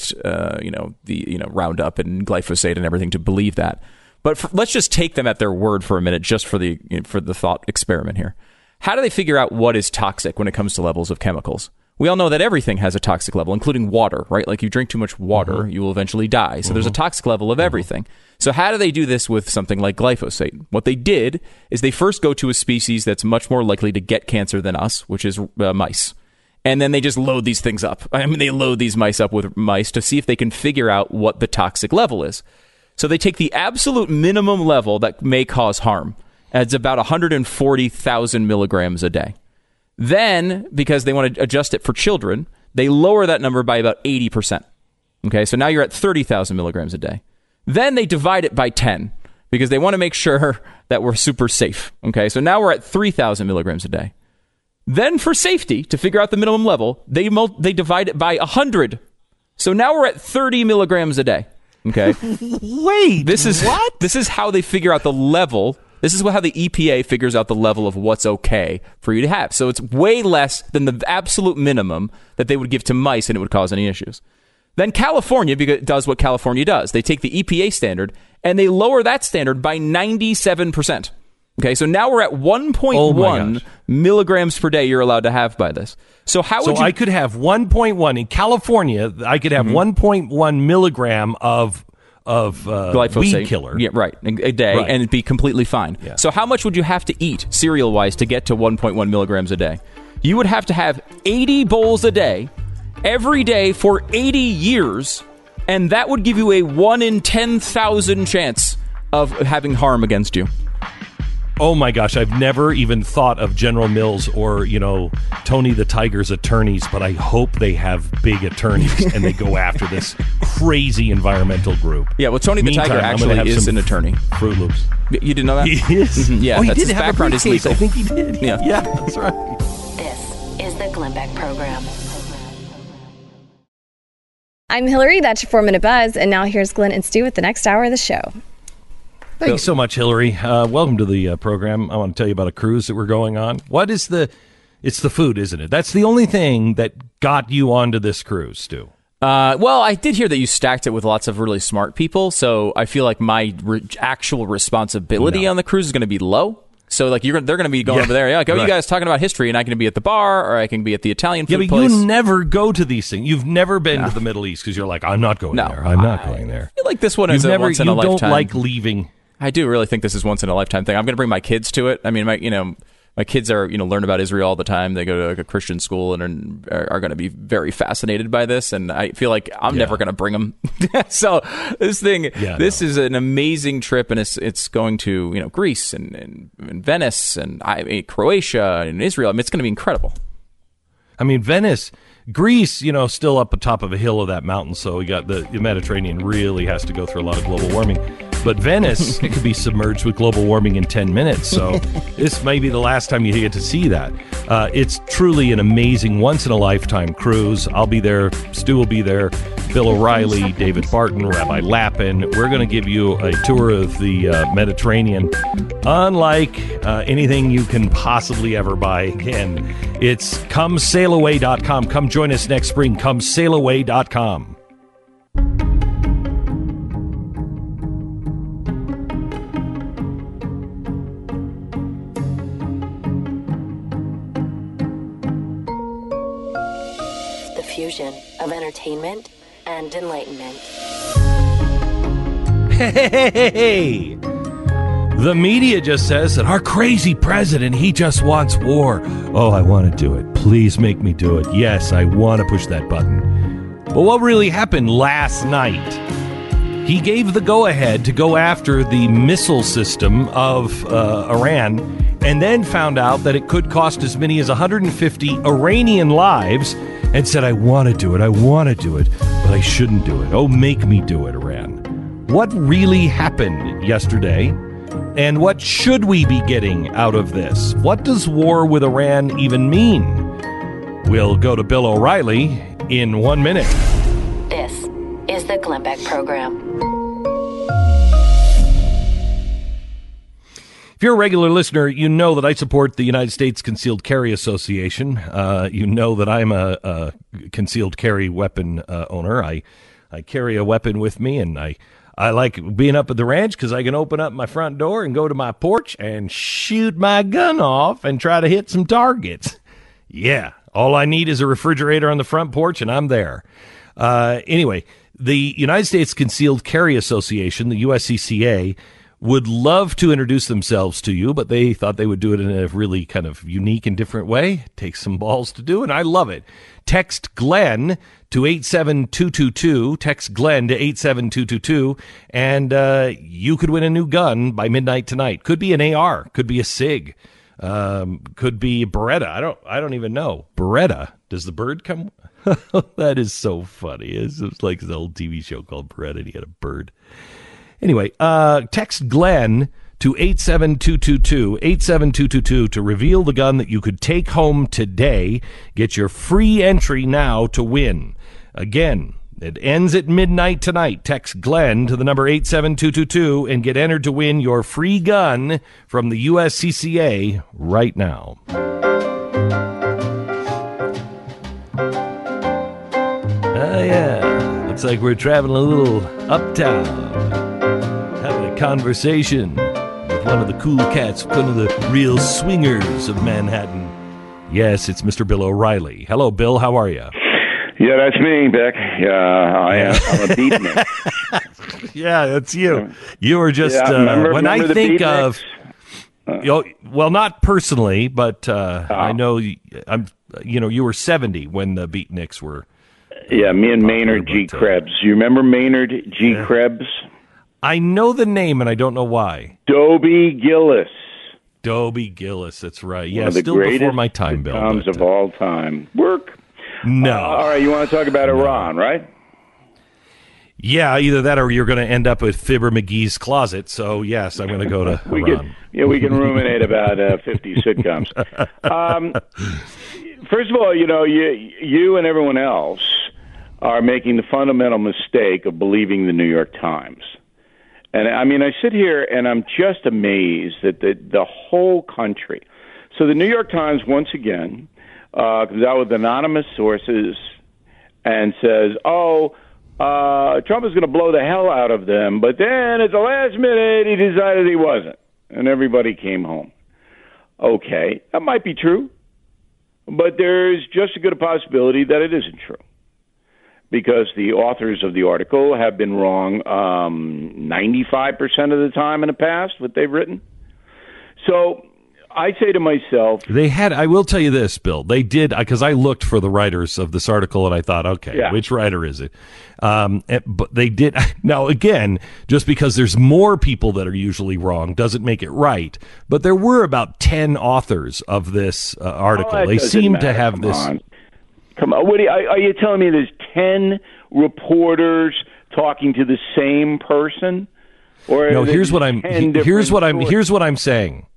and glyphosate and everything, to believe that. But let's just take them at their word for a minute, just for the thought experiment here. How do they figure out what is toxic when it comes to levels of chemicals? We all know that everything has a toxic level, including water, right? Like you drink too much water, you will eventually die. So there's a toxic level of everything. So how do they do this with something like glyphosate? What they did is they first go to a species that's much more likely to get cancer than us, which is mice. And then they just load these things up. I mean, they load these mice up with mice to see if they can figure out what the toxic level is. So they take the absolute minimum level that may cause harm. It's about 140,000 milligrams a day. Then, because they want to adjust it for children, they lower that number by about 80%. Okay, so now you're at 30,000 milligrams a day. Then they divide it by 10 because they want to make sure that we're super safe. Okay, so now we're at 3,000 milligrams a day. Then for safety, to figure out the minimum level, they divide it by 100. So now we're at 30 milligrams a day. Okay. Wait, this is what? This is how they figure out the level. This is how the EPA figures out the level of what's okay for you to have. So it's way less than the absolute minimum that they would give to mice, and it would cause any issues. Then California does what California does. They take the EPA standard, and they lower that standard by 97%. Okay, so now we're at 1.1 milligrams per day you're allowed to have by this. So I could have 1.1 in California. I could have 1.1 milligram of glyphosate, weed killer. Yeah, right, a day, and it'd be completely fine. Yeah. So how much would you have to eat cereal-wise to get to 1.1 milligrams a day? You would have to have 80 bowls a day, every day for 80 years, and that would give you a 1 in 10,000 chance of having harm against you. Oh my gosh, I've never even thought of General Mills or, Tony the Tiger's attorneys, but I hope they have big attorneys and they go after this crazy environmental group. Yeah, well, Tony the Tiger actually is an attorney. Fruit Loops. You didn't know that? He is? Yeah, he that's did his have background a is legal. I think he did. Yeah, that's right. This is the Glenn Beck Program. I'm Hillary, that's your 4-Minute Buzz, and now here's Glenn and Stu with the next hour of the show. Thanks so much, Hillary. Welcome to the program. I want to tell you about a cruise that we're going on. It's the food, isn't it? That's the only thing that got you onto this cruise, Stu. Well, I did hear that you stacked it with lots of really smart people, so I feel like my actual responsibility on the cruise is going to be low. So, like, they're going to be going over there. Yeah, like, you guys talking about history, and I can be at the bar, or I can be at the Italian food place. You never go to these things. You've never been to the Middle East because you're like, I'm not going there. I'm not going there. I feel like this one is once in a lifetime. You don't like leaving. I do really think this is once in a lifetime thing. I'm going to bring my kids to it. I mean, my kids are, learn about Israel all the time. They go to like a Christian school and are going to be very fascinated by this. And I feel like I'm never going to bring them. So this is an amazing trip, and it's going to Greece and Venice and Croatia and Israel. I mean, it's going to be incredible. I mean, Venice, Greece, still up atop of a hill of that mountain. So we got the Mediterranean really has to go through a lot of global warming. But Venice, it could be submerged with global warming in 10 minutes. So this may be the last time you get to see that. It's truly an amazing once-in-a-lifetime cruise. I'll be there. Stu will be there. Bill O'Reilly, David Barton, Rabbi Lappin. We're going to give you a tour of the Mediterranean unlike anything you can possibly ever buy again. It's ComeSailAway.com. Come join us next spring. ComeSailAway.com. Fusion of entertainment and enlightenment. Hey! The media just says that our crazy president, he just wants war. Oh, I want to do it. Please make me do it. Yes, I want to push that button. But what really happened last night? He gave the go-ahead to go after the missile system of Iran, and then found out that it could cost as many as 150 Iranian lives, and said, I want to do it, but I shouldn't do it. Oh, make me do it, Iran. What really happened yesterday, and what should we be getting out of this? What does war with Iran even mean? We'll go to Bill O'Reilly in 1 minute. This is the Glenn Beck Program. If you're a regular listener, you know that I support the United States Concealed Carry Association. You know that I'm a concealed carry weapon owner. I carry a weapon with me, and I like being up at the ranch because I can open up my front door and go to my porch and shoot my gun off and try to hit some targets. Yeah, all I need is a refrigerator on the front porch, and I'm there. Anyway, the United States Concealed Carry Association, the USCCA, would love to introduce themselves to you, but they thought they would do it in a really kind of unique and different way. Takes some balls to do, and I love it. Text Glenn to 87222. Text Glenn to 87222, and you could win a new gun by midnight tonight. Could be an AR, could be a SIG, could be Beretta. I don't even know. Beretta. Does the bird come? That is so funny. It's like the old TV show called Beretta, and he had a bird. Anyway, text Glenn to 87222 to reveal the gun that you could take home today. Get your free entry now to win. Again, it ends at midnight tonight. Text Glenn to the number 87222 and get entered to win your free gun from the USCCA right now. Yeah. Looks like we're traveling a little uptown. Having a conversation with one of the cool cats, one of the real swingers of Manhattan. Yes, it's Mr. Bill O'Reilly. Hello, Bill. How are you? Yeah, that's me, Beck. I'm a beatnik. Yeah, that's you. You were just when I think of, well, not personally, but I know you were 70 when the Beatniks were. Yeah, me and Maynard G. Krebs. You remember Maynard G. Krebs? I know the name, and I don't know why. Dobie Gillis. Dobie Gillis, that's right. Yeah, one of the still before my time, Bill. Sitcoms of all time. Work. No. All right, you want to talk about Iran, right? Yeah, either that or you're going to end up with Fibber McGee's closet. So, yes, I'm going to go to Iran. We can ruminate about 50 sitcoms. First of all, you and everyone else are making the fundamental mistake of believing the New York Times. And I mean, I sit here and I'm just amazed that the whole country. So the New York Times, once again, comes out with anonymous sources and says, Trump is going to blow the hell out of them. But then at the last minute, he decided he wasn't. And everybody came home. Okay, that might be true. But there's just as good a possibility that it isn't true. Because the authors of the article have been wrong 95% of the time in the past, what they've written. So I say to myself... I will tell you this, Bill. They did, because I looked for the writers of this article, and I thought, which writer is it? But they did... Now, again, just because there's more people that are usually wrong doesn't make it right. But there were about 10 authors of this article. They seem to have this... Come on, Woody, are you telling me there's 10 reporters talking to the same person? Or no, here's what I'm saying.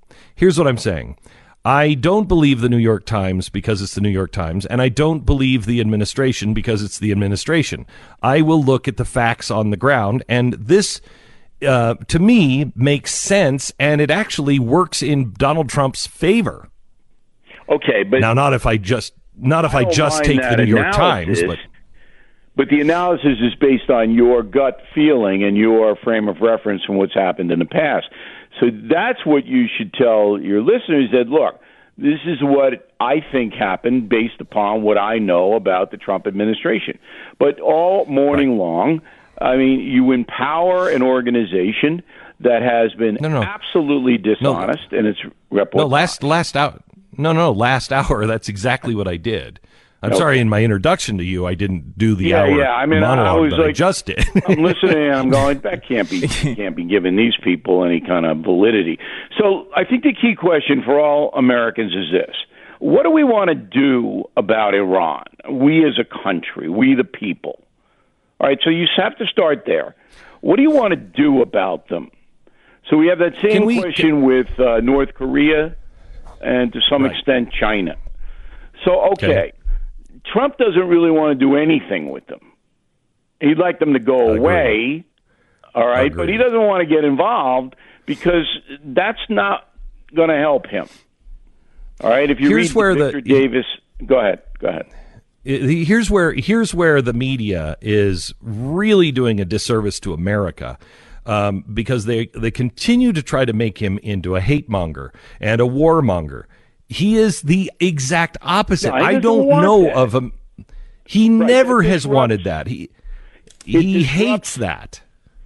I don't believe the New York Times because it's the New York Times, and I don't believe the administration because it's the administration. I will look at the facts on the ground, and this, to me, makes sense, and it actually works in Donald Trump's favor. Okay, but now, not if I just take the New York Times, but the analysis is based on your gut feeling and your frame of reference from what's happened in the past. So that's what you should tell your listeners, that, look, this is what I think happened based upon what I know about the Trump administration. But all morning long, I mean, you empower an organization that has been absolutely dishonest in its reporting. Last hour. That's exactly what I did. I'm sorry, in my introduction to you, I didn't do the hour monologue, I was but like, I just did. I'm listening, and I'm going, that can't be giving these people any kind of validity. So I think the key question for all Americans is this. What do we want to do about Iran? We as a country, we the people. All right, so you have to start there. What do you want to do about them? So we have that same question with North Korea and to some extent China. So, okay, Trump doesn't really want to do anything with them. He'd like them to go away, all right, but he doesn't want to get involved because that's not going to help him. All right, if you read Victor Davis, go ahead. Here's where the media is really doing a disservice to America, because they continue to try to make him into a hate monger and a warmonger. He is the exact opposite. No, I don't know of him. He never has wanted that. He hates that.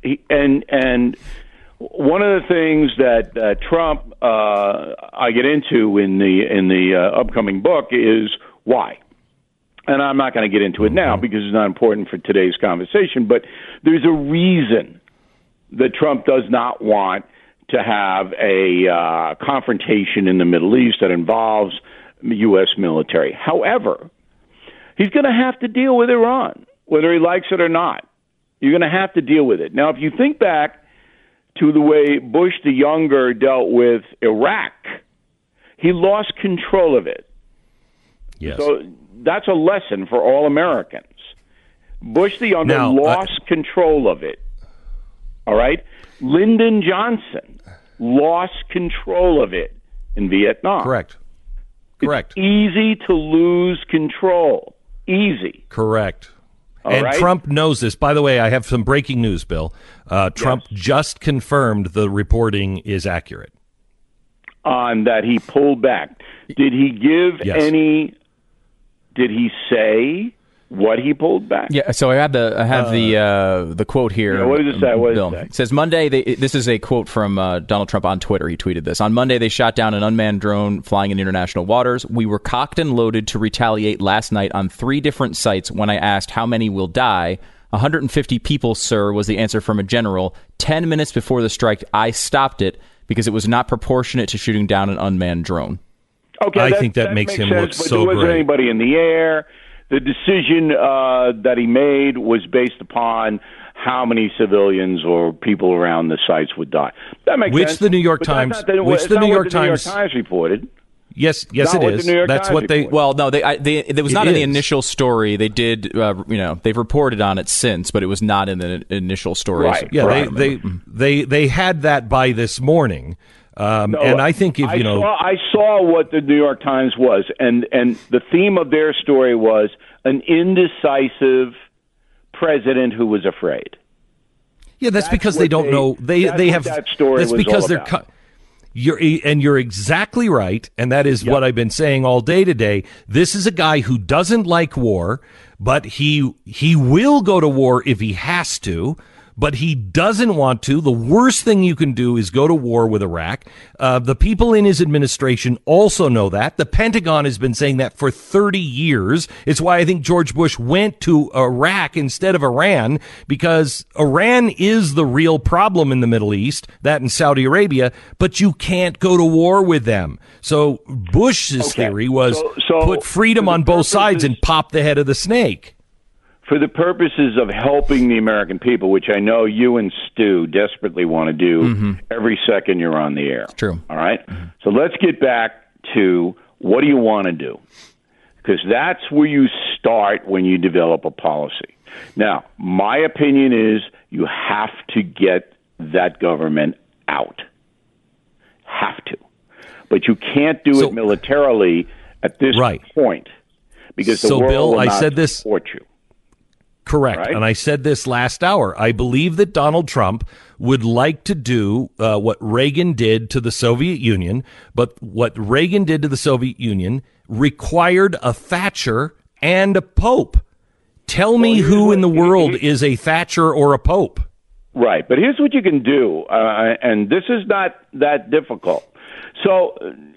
And one of the things that Trump I get into in the upcoming book is why. And I'm not going to get into it now because it's not important for today's conversation, but there's a reason that Trump does not want to have a confrontation in the Middle East that involves U.S. military. However, he's going to have to deal with Iran, whether he likes it or not. You're going to have to deal with it. Now, if you think back to the way Bush the Younger dealt with Iraq, he lost control of it. Yes. So that's a lesson for all Americans. Bush the Younger lost control of it. All right? Lyndon Johnson lost control of it in Vietnam. Correct. It's easy to lose control. Easy. Correct. And Trump knows this. By the way, I have some breaking news, Bill. Trump just confirmed the reporting is accurate. On that he pulled back. Did he give any... Did he say what he pulled back? Yeah, so I have the quote here. Yeah, what does it say? It says Monday. This is a quote from Donald Trump on Twitter. He tweeted this. On Monday, they shot down an unmanned drone flying in international waters. We were cocked and loaded to retaliate last night on 3 different sites. When I asked how many will die, 150 people, sir, was the answer from a general. 10 minutes before the strike, I stopped it because it was not proportionate to shooting down an unmanned drone. Okay, I think that makes him look so great. There wasn't anybody in the air. The decision that he made was based upon how many civilians or people around the sites would die. That makes sense. Which the New York Times reported. Yes, it is. That's what they. Well, no, it was not in the initial story. They did, they've reported on it since, but it was not in the initial story. Right. Yeah, they had that by this morning. And I think I saw what the New York Times was, and the theme of their story was an indecisive president who was afraid. Yeah, that's because they don't know. They have that story. That's because they're. You're exactly right, and that is what I've been saying all day today. This is a guy who doesn't like war, but he will go to war if he has to. But he doesn't want to. The worst thing you can do is go to war with Iraq. The people in his administration also know that. The Pentagon has been saying that for 30 years. It's why I think George Bush went to Iraq instead of Iran, because Iran is the real problem in the Middle East, that and Saudi Arabia, but you can't go to war with them. So Bush's theory was put freedom on both sides and pop the head of the snake. For the purposes of helping the American people, which I know you and Stu desperately want to do every second you're on the air. It's true. All right? So let's get back to what do you want to do? Because that's where you start when you develop a policy. Now, my opinion is you have to get that government out. Have to. But you can't do it militarily at this point because the world Bill, will not support you. Correct. Right? And I said this last hour. I believe that Donald Trump would like to do what Reagan did to the Soviet Union, but what Reagan did to the Soviet Union required a Thatcher and a Pope. Tell me who in the world is a Thatcher or a Pope. Right. But here's what you can do, and this is not that difficult. So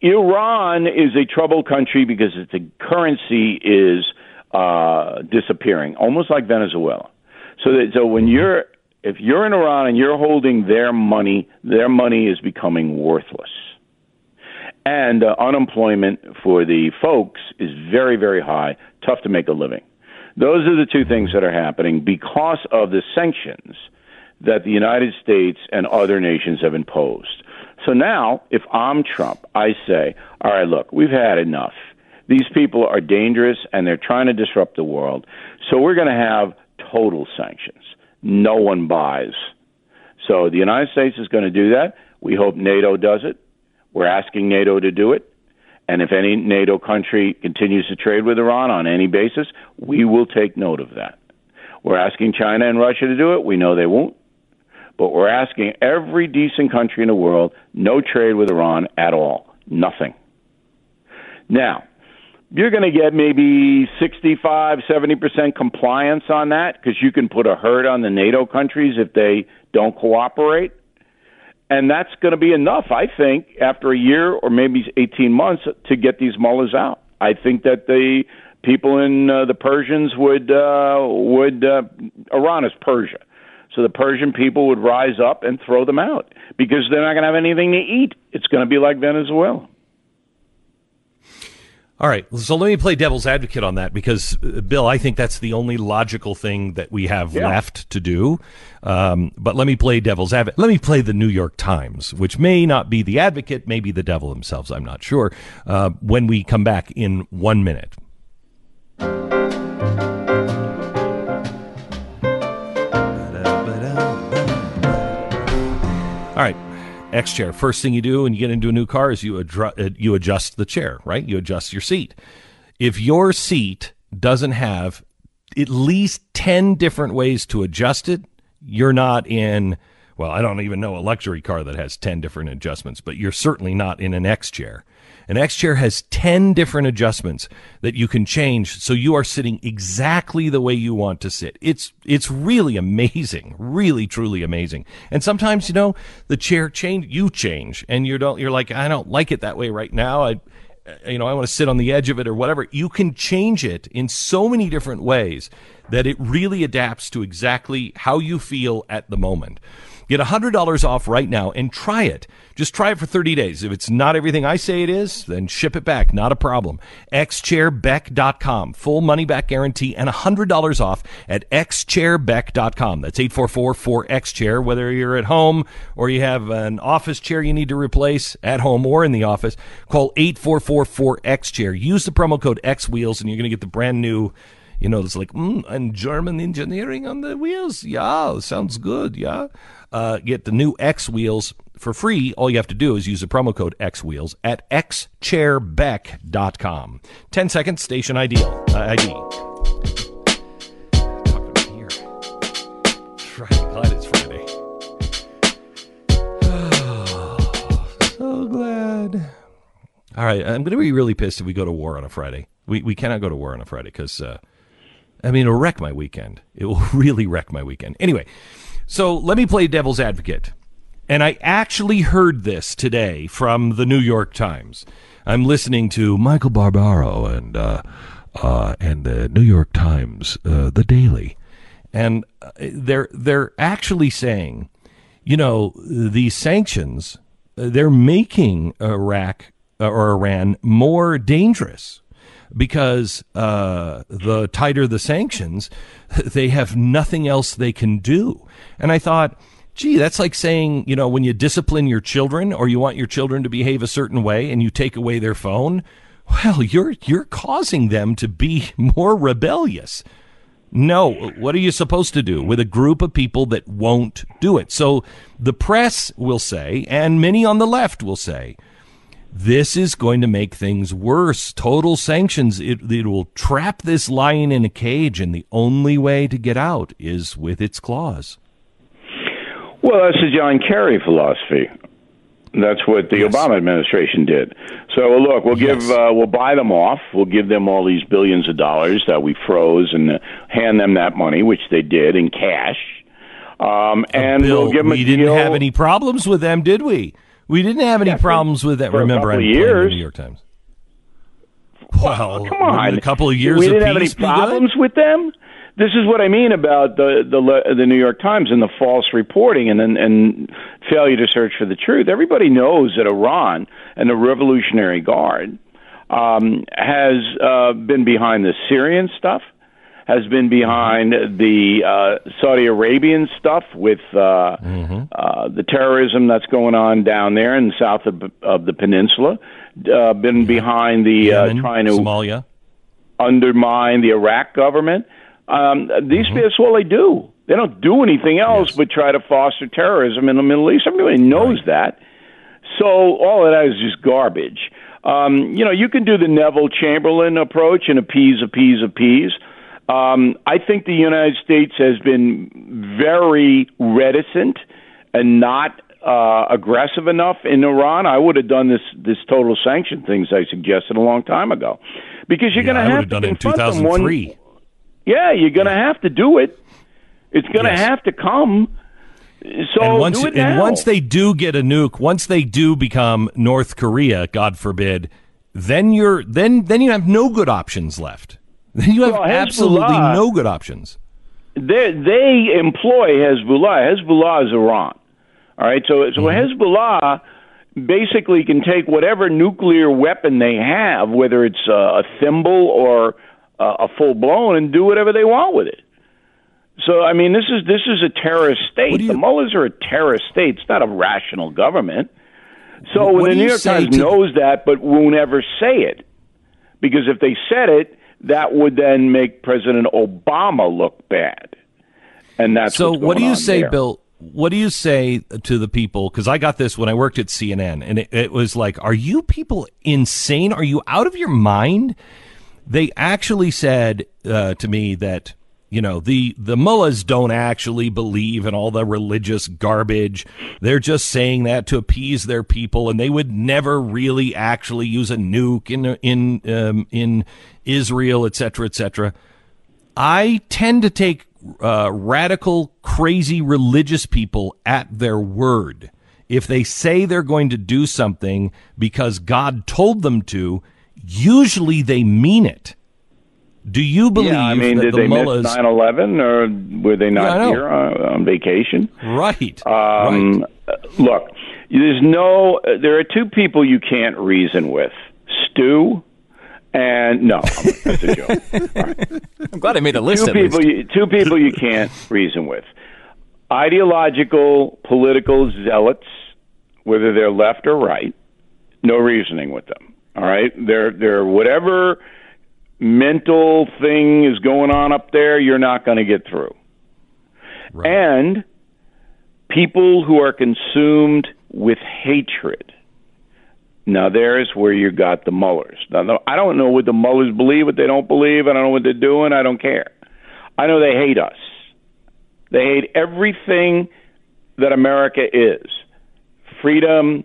Iran is a troubled country because its currency is disappearing, almost like Venezuela. So if you're in Iran and you're holding their money is becoming worthless. And unemployment for the folks is very, very high, tough to make a living. Those are the two things that are happening because of the sanctions that the United States and other nations have imposed. So now, if I'm Trump, I say, all right, look, we've had enough. These people are dangerous, and they're trying to disrupt the world. So we're going to have total sanctions. No one buys. So the United States is going to do that. We hope NATO does it. We're asking NATO to do it. And if any NATO country continues to trade with Iran on any basis, we will take note of that. We're asking China and Russia to do it. We know they won't. But we're asking every decent country in the world, no trade with Iran at all. Nothing. Now, you're going to get maybe 65, 70% compliance on that because you can put a hurt on the NATO countries if they don't cooperate. And that's going to be enough, I think, after a year or maybe 18 months to get these mullahs out. I think that the people in the Persians would Iran is Persia. So the Persian people would rise up and throw them out because they're not going to have anything to eat. It's going to be like Venezuela. All right, so let me play devil's advocate on that because, Bill, I think that's the only logical thing that we have left to do. But let me play devil's advocate. Let me play the New York Times, which may not be the advocate, may be the devil themselves. I'm not sure. When we come back in 1 minute. All right. X chair. First thing you do when you get into a new car is you adjust the chair, right? You adjust your seat. If your seat doesn't have at least 10 different ways to adjust it, you're not in, well, I don't even know a luxury car that has 10 different adjustments, but you're certainly not in an X chair. An X chair has 10 different adjustments that you can change so you are sitting exactly the way you want to sit. It's really amazing, really, truly amazing. And sometimes, the chair you change and you're like, I don't like it that way right now. I want to sit on the edge of it or whatever. You can change it in so many different ways that it really adapts to exactly how you feel at the moment. Get $100 off right now and try it. Just try it for 30 days. If it's not everything I say it is, then ship it back. Not a problem. xchairbeck.com. Full money back guarantee and $100 off at xchairbeck.com. That's 844-4XChair. Whether you're at home or you have an office chair you need to replace at home or in the office, call 844-4XChair. Use the promo code XWheels and you're going to get the brand new, it's like, and German engineering on the wheels. Yeah, sounds good. Yeah. Get the new X Wheels for free. All you have to do is use the promo code XWheels at xchairbeck.com. 10 seconds, station ID. Talking about here. Friday, glad it's Friday. Oh, so glad. All right, I'm going to be really pissed if we go to war on a Friday. We cannot go to war on a Friday because, it'll wreck my weekend. It will really wreck my weekend. Anyway. So let me play devil's advocate. And I actually heard this today from the New York Times. I'm listening to Michael Barbaro and the New York Times, The Daily. And they're actually saying, these sanctions, they're making Iran more dangerous. Because the tighter the sanctions, they have nothing else they can do. And I thought, gee, that's like saying, when you discipline your children or you want your children to behave a certain way and you take away their phone, well, you're causing them to be more rebellious. No, what are you supposed to do with a group of people that won't do it? So the press will say, and many on the left will say, this is going to make things worse. Total sanctions, it will trap this lion in a cage, and the only way to get out is with its claws. Well, that's the John Kerry philosophy. That's what the Obama administration did. So, look, we'll buy them off. We'll give them all these billions of dollars that we froze and hand them that money, which they did in cash. And Bill, we'll give them we didn't have any problems with them, did we? We didn't have any problems with that. Remember, I'm playing the New York Times. Well, come on. A couple of years we of didn't have any problems with them. This is what I mean about the New York Times and the false reporting and failure to search for the truth. Everybody knows that Iran and the Revolutionary Guard has been behind the Syrian stuff, has been behind the Saudi Arabian stuff with the terrorism that's going on down there in the south of the peninsula, been behind the Yemen, trying to Somalia. Undermine the Iraq government. These people, that's all they do. They don't do anything else but try to foster terrorism in the Middle East. Everybody knows that. So all of that is just garbage. You can do the Neville Chamberlain approach and appease. I think the United States has been very reticent and not aggressive enough in Iran. I would have done this total sanction things I suggested a long time ago, because you're going to have to done it in confront 2003. Yeah, you're going to have to do it. It's going to have to come. So do it now. And once they do get a nuke, once they do become North Korea, God forbid, then you have no good options left. Then you have absolutely no good options. They employ Hezbollah. Hezbollah is Iran. All right, so Hezbollah basically can take whatever nuclear weapon they have, whether it's a thimble or a full blown, and do whatever they want with it. So I mean, this is a terrorist state. The mullahs are a terrorist state. It's not a rational government. So the New York Times knows that, but won't ever say it, because if they said it, that would then make President Obama look bad. And that's so. What do you say, there. Bill? What do you say to the people? Because I got this when I worked at CNN, and it was like, are you people insane? Are you out of your mind? They actually said to me that, the mullahs don't actually believe in all the religious garbage. They're just saying that to appease their people, and they would never really actually use a nuke in Israel, et cetera, et cetera. I tend to take radical, crazy religious people at their word. If they say they're going to do something because God told them to, usually they mean it. Do you believe that did the they mullahs... miss 9/11, or were they not here on vacation? Right. Look, there are two people you can't reason with. Stu and... No, that's a joke. Right. I'm glad I made a list. Two people you can't reason with. Ideological, political zealots, whether they're left or right, no reasoning with them. All right? They're whatever mental thing is going on up there, you're not going to get through. Right. And people who are consumed with hatred. Now, there's where you got the mullahs. Now, I don't know what the mullahs believe, what they don't believe. I don't know what they're doing. I don't care. I know they hate us. They hate everything that America is. Freedom,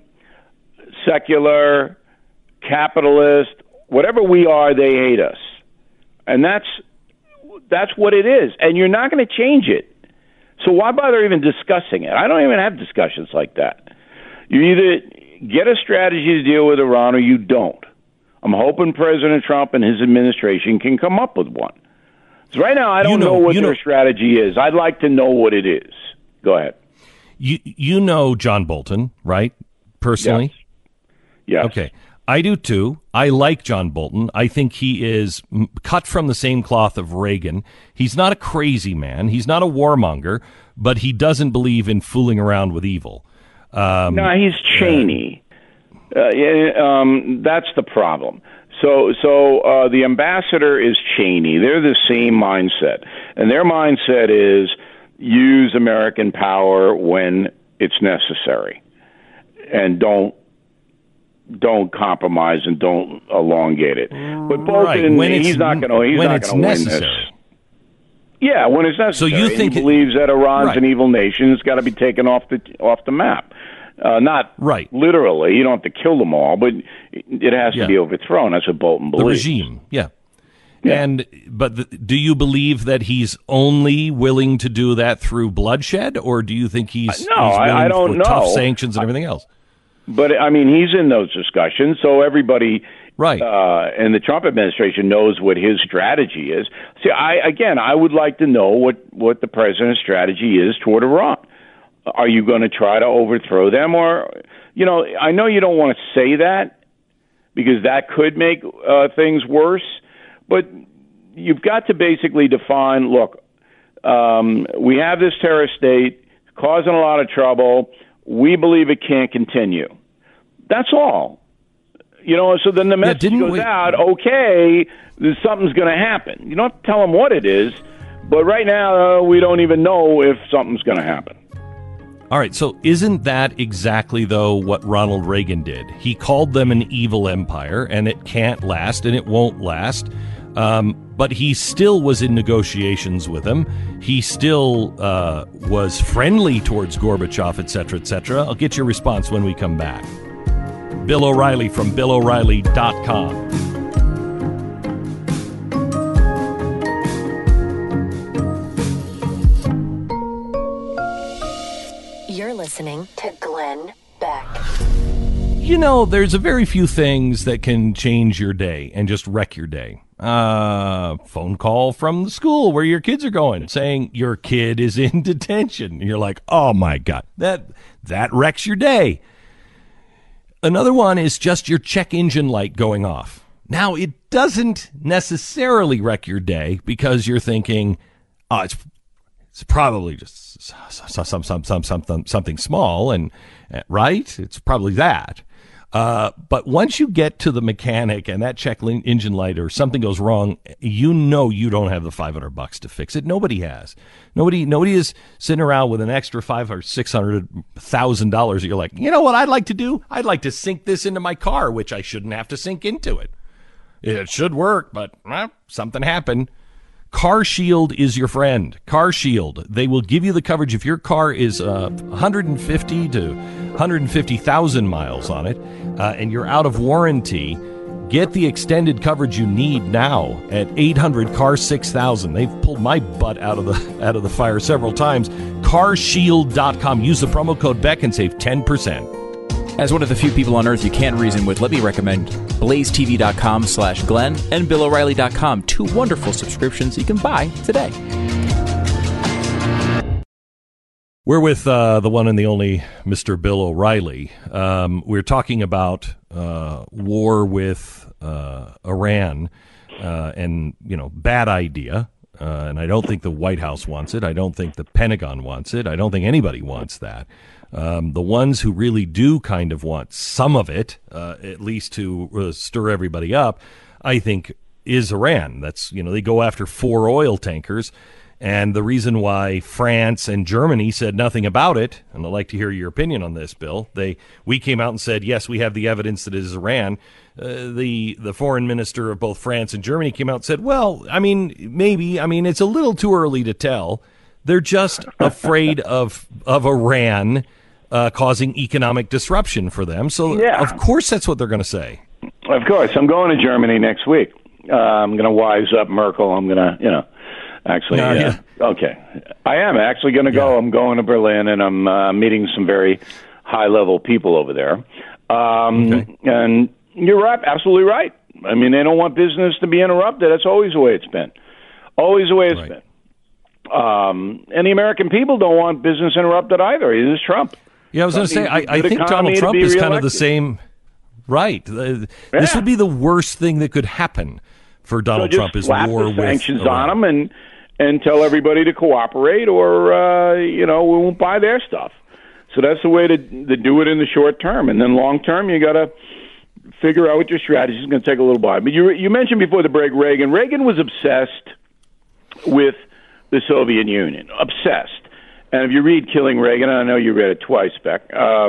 secular, capitalist, whatever we are, they hate us. And that's what it is. And you're not going to change it. So why bother even discussing it? I don't even have discussions like that. You either get a strategy to deal with Iran or you don't. I'm hoping President Trump and his administration can come up with one. So right now, I don't know what their strategy is. I'd like to know what it is. Go ahead. You know John Bolton, right? Personally? Yes. Okay. I do too. I like John Bolton. I think he is cut from the same cloth of Reagan. He's not a crazy man. He's not a warmonger, but he doesn't believe in fooling around with evil. No, he's Cheney. That's the problem. So the ambassador is Cheney. They're the same mindset. And their mindset is use American power when it's necessary. And don't compromise and don't elongate it. But Bolton, he's not going to win this. Yeah, when it's necessary. So you think he believes that Iran's an evil nation? It's got to be taken off the map. Not literally. You don't have to kill them all, but it has to be overthrown. That's what Bolton believes. The regime, But do you believe that he's only willing to do that through bloodshed, or do you think he's willing I don't for know. tough sanctions and everything else? But, I mean, he's in those discussions, so everybody right in the Trump administration knows what his strategy is. See, I would like to know what the president's strategy is toward Iran. Are you going to try to overthrow them? Or, I know you don't want to say that because that could make things worse, but you've got to basically define, look, we have this terrorist state causing a lot of trouble. We believe it can't continue. That's all. So then the message goes out, okay, something's going to happen. You don't have to tell them what it is, but right now we don't even know if something's going to happen. All right, so isn't that exactly, though, what Ronald Reagan did? He called them an evil empire, and it can't last, and it won't last. But he still was in negotiations with them. He still was friendly towards Gorbachev, et cetera, I'll get your response when we come back. Bill O'Reilly from BillO'Reilly.com. You're listening to Glenn Beck. There's a very few things that can change your day and just wreck your day. Phone call from the school where your kids are going saying your kid is in detention. You're like, oh my God, that wrecks your day. Another one is just your check engine light going off. Now, it doesn't necessarily wreck your day because you're thinking, oh, it's probably just something small, and right? It's probably that. But once you get to the mechanic and that check engine light or something goes wrong, you don't have the $500 to fix it. Nobody has. Nobody is sitting around with an extra $500,000 or $600,000. You're like, you know what I'd like to do? I'd like to sink this into my car, which I shouldn't have to sink into it. It should work, but something happened. CarShield is your friend. CarShield. They will give you the coverage if your car is 150 to 150,000 miles on it, and you're out of warranty. Get the extended coverage you need now at 800-CAR-6000. They've pulled my butt out of the fire several times. CarShield.com. Use the promo code Beck and save 10%. As one of the few people on earth you can't reason with, let me recommend BlazeTV.com/Glenn and BillO'Reilly.com. 2 wonderful subscriptions you can buy today. We're with the one and the only Mr. Bill O'Reilly. We're talking about war with Iran and, bad idea. And I don't think the White House wants it. I don't think the Pentagon wants it. I don't think anybody wants that. The ones who really do kind of want some of it, at least to stir everybody up, I think is Iran. That's, they go after 4 oil tankers. And the reason why France and Germany said nothing about it, and I'd like to hear your opinion on this, Bill. We came out and said, yes, we have the evidence that it is Iran. The foreign minister of both France and Germany came out and said, well, maybe. It's a little too early to tell. They're just afraid of Iran causing economic disruption for them. So, yeah. Of course, that's what they're going to say. Of course. I'm going to Germany next week. I'm going to wise up Merkel. I'm going to, Actually, yeah. Okay. I am actually going to go. Yeah. I'm going to Berlin, and I'm meeting some very high-level people over there. Okay. And you're right, absolutely right. They don't want business to be interrupted. That's always the way it's been. Always the way it's been. And the American people don't want business interrupted either. It is Trump. Yeah, I was going to say, I think Donald Trump is kind of the same. Right. This would be the worst thing that could happen for Donald Trump is war with sanctions on him and tell everybody to cooperate, or we won't buy their stuff. So that's the way to do it in the short term, and then long term, you got to figure out what your strategy is going to take a little while. But you mentioned before the break Reagan. Reagan was obsessed with the Soviet Union, obsessed. And if you read Killing Reagan, I know you read it twice, Beck.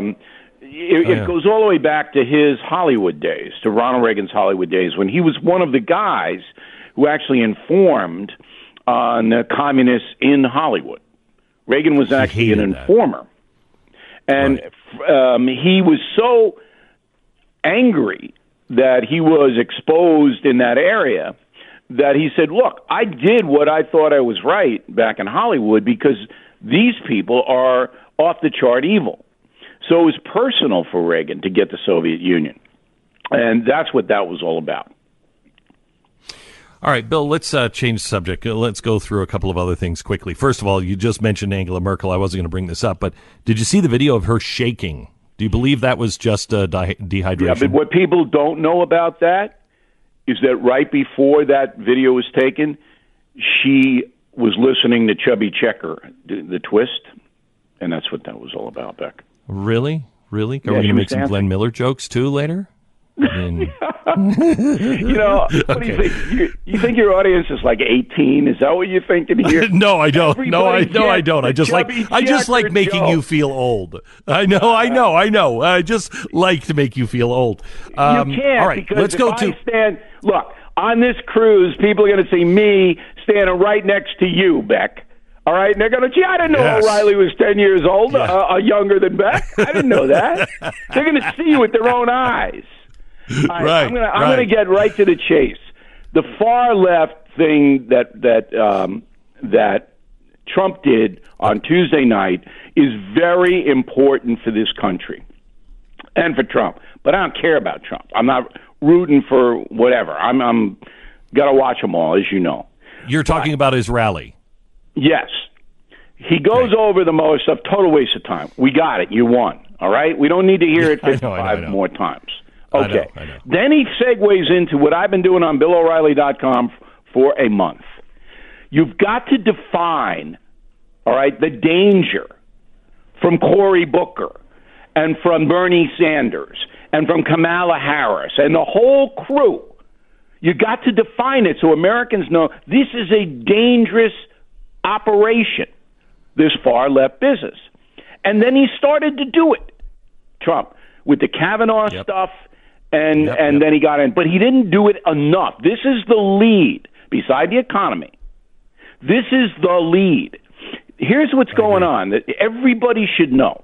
It goes all the way back to his Hollywood days, to Ronald Reagan's Hollywood days, when he was one of the guys who actually informed on communists in Hollywood. Reagan was actually an informer. And he was so angry that he was exposed in that area that he said, look, I did what I thought I was right back in Hollywood because these people are off the chart evil. So it was personal for Reagan to get the Soviet Union. And that's what that was all about. All right, Bill, let's change the subject. Let's go through a couple of other things quickly. First of all, you just mentioned Angela Merkel. I wasn't going to bring this up, but did you see the video of her shaking? Do you believe that was just dehydration? Yeah, but what people don't know about that is that right before that video was taken, she was listening to Chubby Checker, the Twist, and that's what that was all about, Beck. Really? Are we going to make some Glenn Miller jokes, too, later? What do you think? You think your audience is like 18? Is that what you're thinking here? No, I don't. I don't. I just like making you feel old. I know. I just like to make you feel old. You can't. All right, let's go to. Look, on this cruise, people are going to see me standing right next to you, Beck. All right, and they're going to, gee, I didn't know O'Reilly was 10 years old, younger than Beck. I didn't know that. They're going to see you with their own eyes. Right, I'm going to get right to the chase. The far left thing that Trump did on Tuesday night is very important for this country and for Trump. But I don't care about Trump. I'm not rooting for whatever. I'm got to watch them all, as you know. You're talking about his rally. Yes. He goes over the most stuff, total waste of time. We got it. You won. All right? We don't need to hear it 55 more times. Okay. I know. Then he segues into what I've been doing on BillO'Reilly.com for a month. You've got to define, all right, the danger from Cory Booker and from Bernie Sanders and from Kamala Harris and the whole crew. You got to define it so Americans know this is a dangerous operation, this far left business. And then he started to do it, Trump, with the Kavanaugh stuff, and then he got in. But he didn't do it enough. This is the lead, beside the economy. This is the lead. Here's what's going on that everybody should know.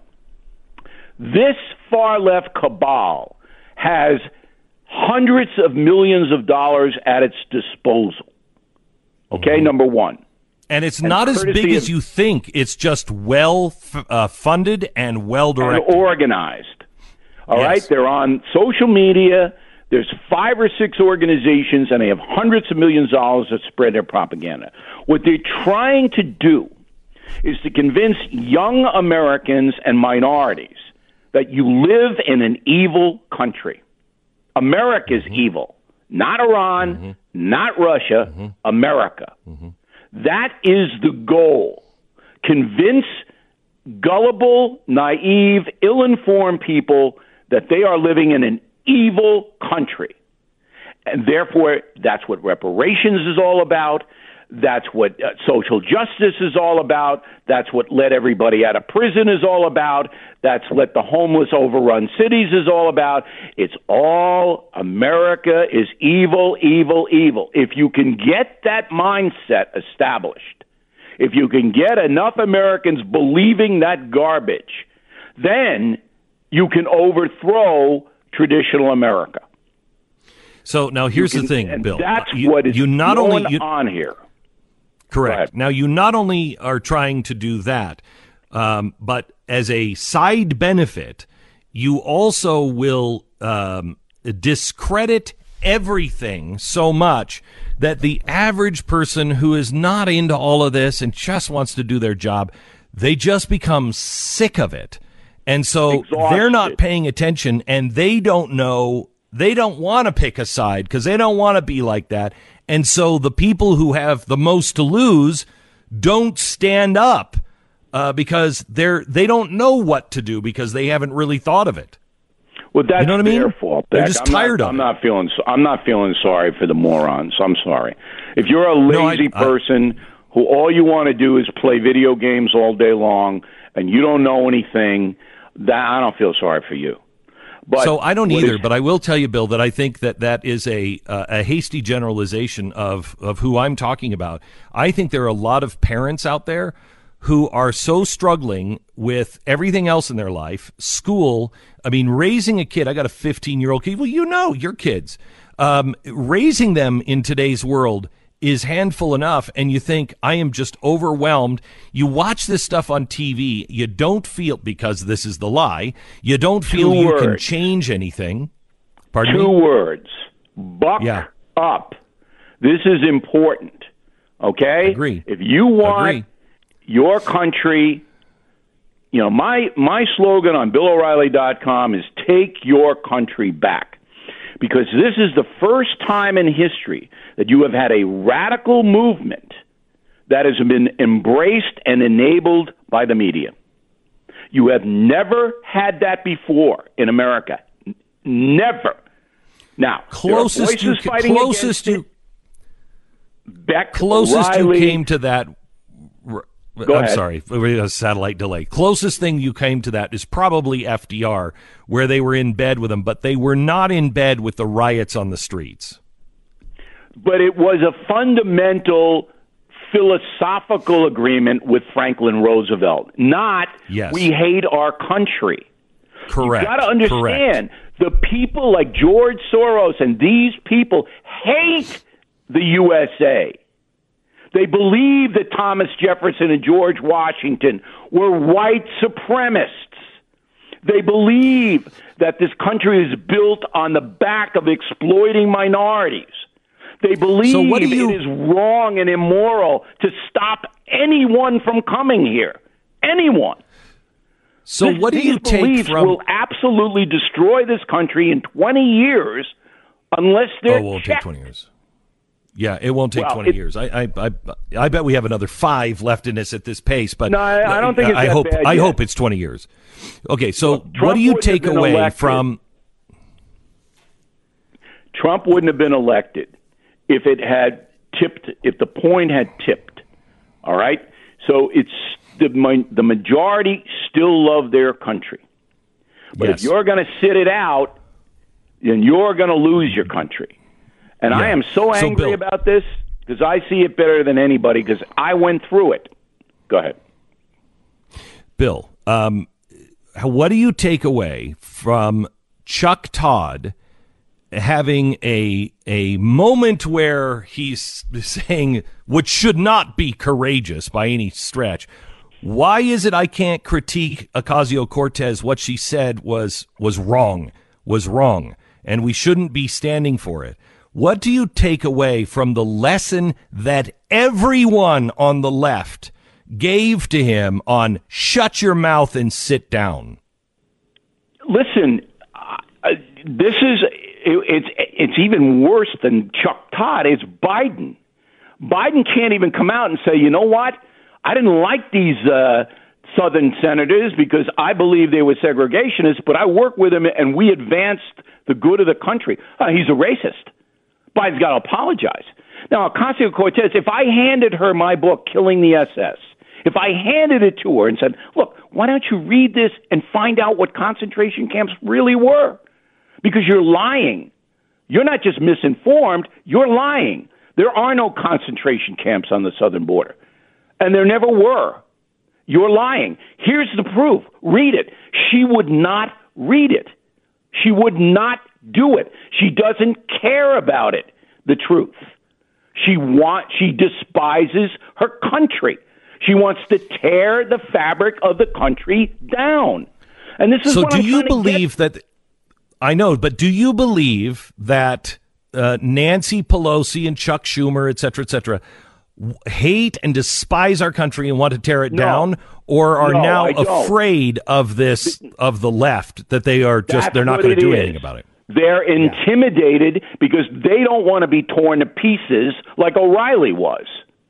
This far left cabal has hundreds of millions of dollars at its disposal. Okay, number one. And it's not as big as you think. It's just well funded and well directed. And organized. All right? They're on social media. There's 5 or 6 organizations, and they have hundreds of millions of dollars that spread their propaganda. What they're trying to do is to convince young Americans and minorities that you live in an evil country. America's evil. Not Iran, not Russia, America. That is the goal. Convince gullible, naive, ill-informed people that they are living in an evil country. And therefore, that's what reparations is all about. That's what social justice is all about. That's what let everybody out of prison is all about. That's let the homeless overrun cities is all about. It's all America is evil, evil, evil. If you can get that mindset established, if you can get enough Americans believing that garbage, then you can overthrow traditional America. So now here's the thing, Bill. That's what is going on here. Correct. Now, you not only are trying to do that, but as a side benefit, you also will discredit everything so much that the average person who is not into all of this and just wants to do their job, they just become sick of it. And so they're not paying attention, and they don't know, they don't want to pick a side because they don't want to be like that. And so the people who have the most to lose don't stand up because they don't know what to do because they haven't really thought of it. Well, that's their fault. They're just tired of it. I'm not feeling sorry for the morons. I'm sorry. If you're a lazy person who all you want to do is play video games all day long and you don't know anything, I don't feel sorry for you. But so I don't either, but I will tell you, Bill, that I think that is a hasty generalization of who I'm talking about. I think there are a lot of parents out there who are so struggling with everything else in their life, school. I mean, raising a kid. I got a 15-year-old kid. Well, you know, your kids. Raising them in today's world is handful enough, and you think, I am just overwhelmed. You watch this stuff on TV, you don't feel, because this is the lie, you don't feel you can change anything. Pardon me? 2 words. Buck up. This is important, okay? Agree. If you want your country, my slogan on BillO'Reilly.com is take your country back. Because this is the first time in history that you have had a radical movement that has been embraced and enabled by the media. You have never had that before in America. Never. Now, closest you came to that. I'm sorry, we had a satellite delay. Closest thing you came to that is probably FDR, where they were in bed with him, but they were not in bed with the riots on the streets. But it was a fundamental philosophical agreement with Franklin Roosevelt, not we hate our country. Correct. You got to understand, the people like George Soros and these people hate the USA. They believe that Thomas Jefferson and George Washington were white supremacists. They believe that this country is built on the back of exploiting minorities. They believe it is wrong and immoral to stop anyone from coming here. Anyone. So what do you take from... will absolutely destroy this country in 20 years unless they're it won't take 20 years. Yeah, it won't take 20 years. I bet we have another 5 left in us at this pace, but no, I don't think it's that bad I hope it's 20 years. Okay, so what do you take away from... Trump wouldn't have been elected if it had tipped, if the point had tipped. All right? So it's the majority still love their country. But if you're going to sit it out, then you're going to lose your country. And I am so angry about this because I see it better than anybody because I went through it. Go ahead. Bill, what do you take away from Chuck Todd having a moment where he's saying, which should not be courageous by any stretch, why is it I can't critique Ocasio-Cortez? What she said was wrong, and we shouldn't be standing for it. What do you take away from the lesson that everyone on the left gave to him on shut your mouth and sit down? Listen, it's even worse than Chuck Todd. It's Biden. Biden can't even come out and say, you know what? I didn't like these Southern senators because I believe they were segregationists, but I worked with them and we advanced the good of the country. He's a racist. Biden's got to apologize. Now, Ocasio-Cortez, if I handed her my book, Killing the SS, if I handed it to her and said, look, why don't you read this and find out what concentration camps really were? Because you're lying. You're not just misinformed, you're lying. There are no concentration camps on the southern border. And there never were. You're lying. Here's the proof. Read it. She would not read it. She would not do it. She doesn't care about it, the truth. She despises her country. She wants to tear the fabric of the country down. And this is so what do I'm you believe that I know, but do you believe that Nancy Pelosi and Chuck Schumer, et cetera, hate and despise our country and want to tear it down, or are now afraid of this, of the left, that they are just, they're not going to do anything about it? They're intimidated because they don't want to be torn to pieces like O'Reilly was.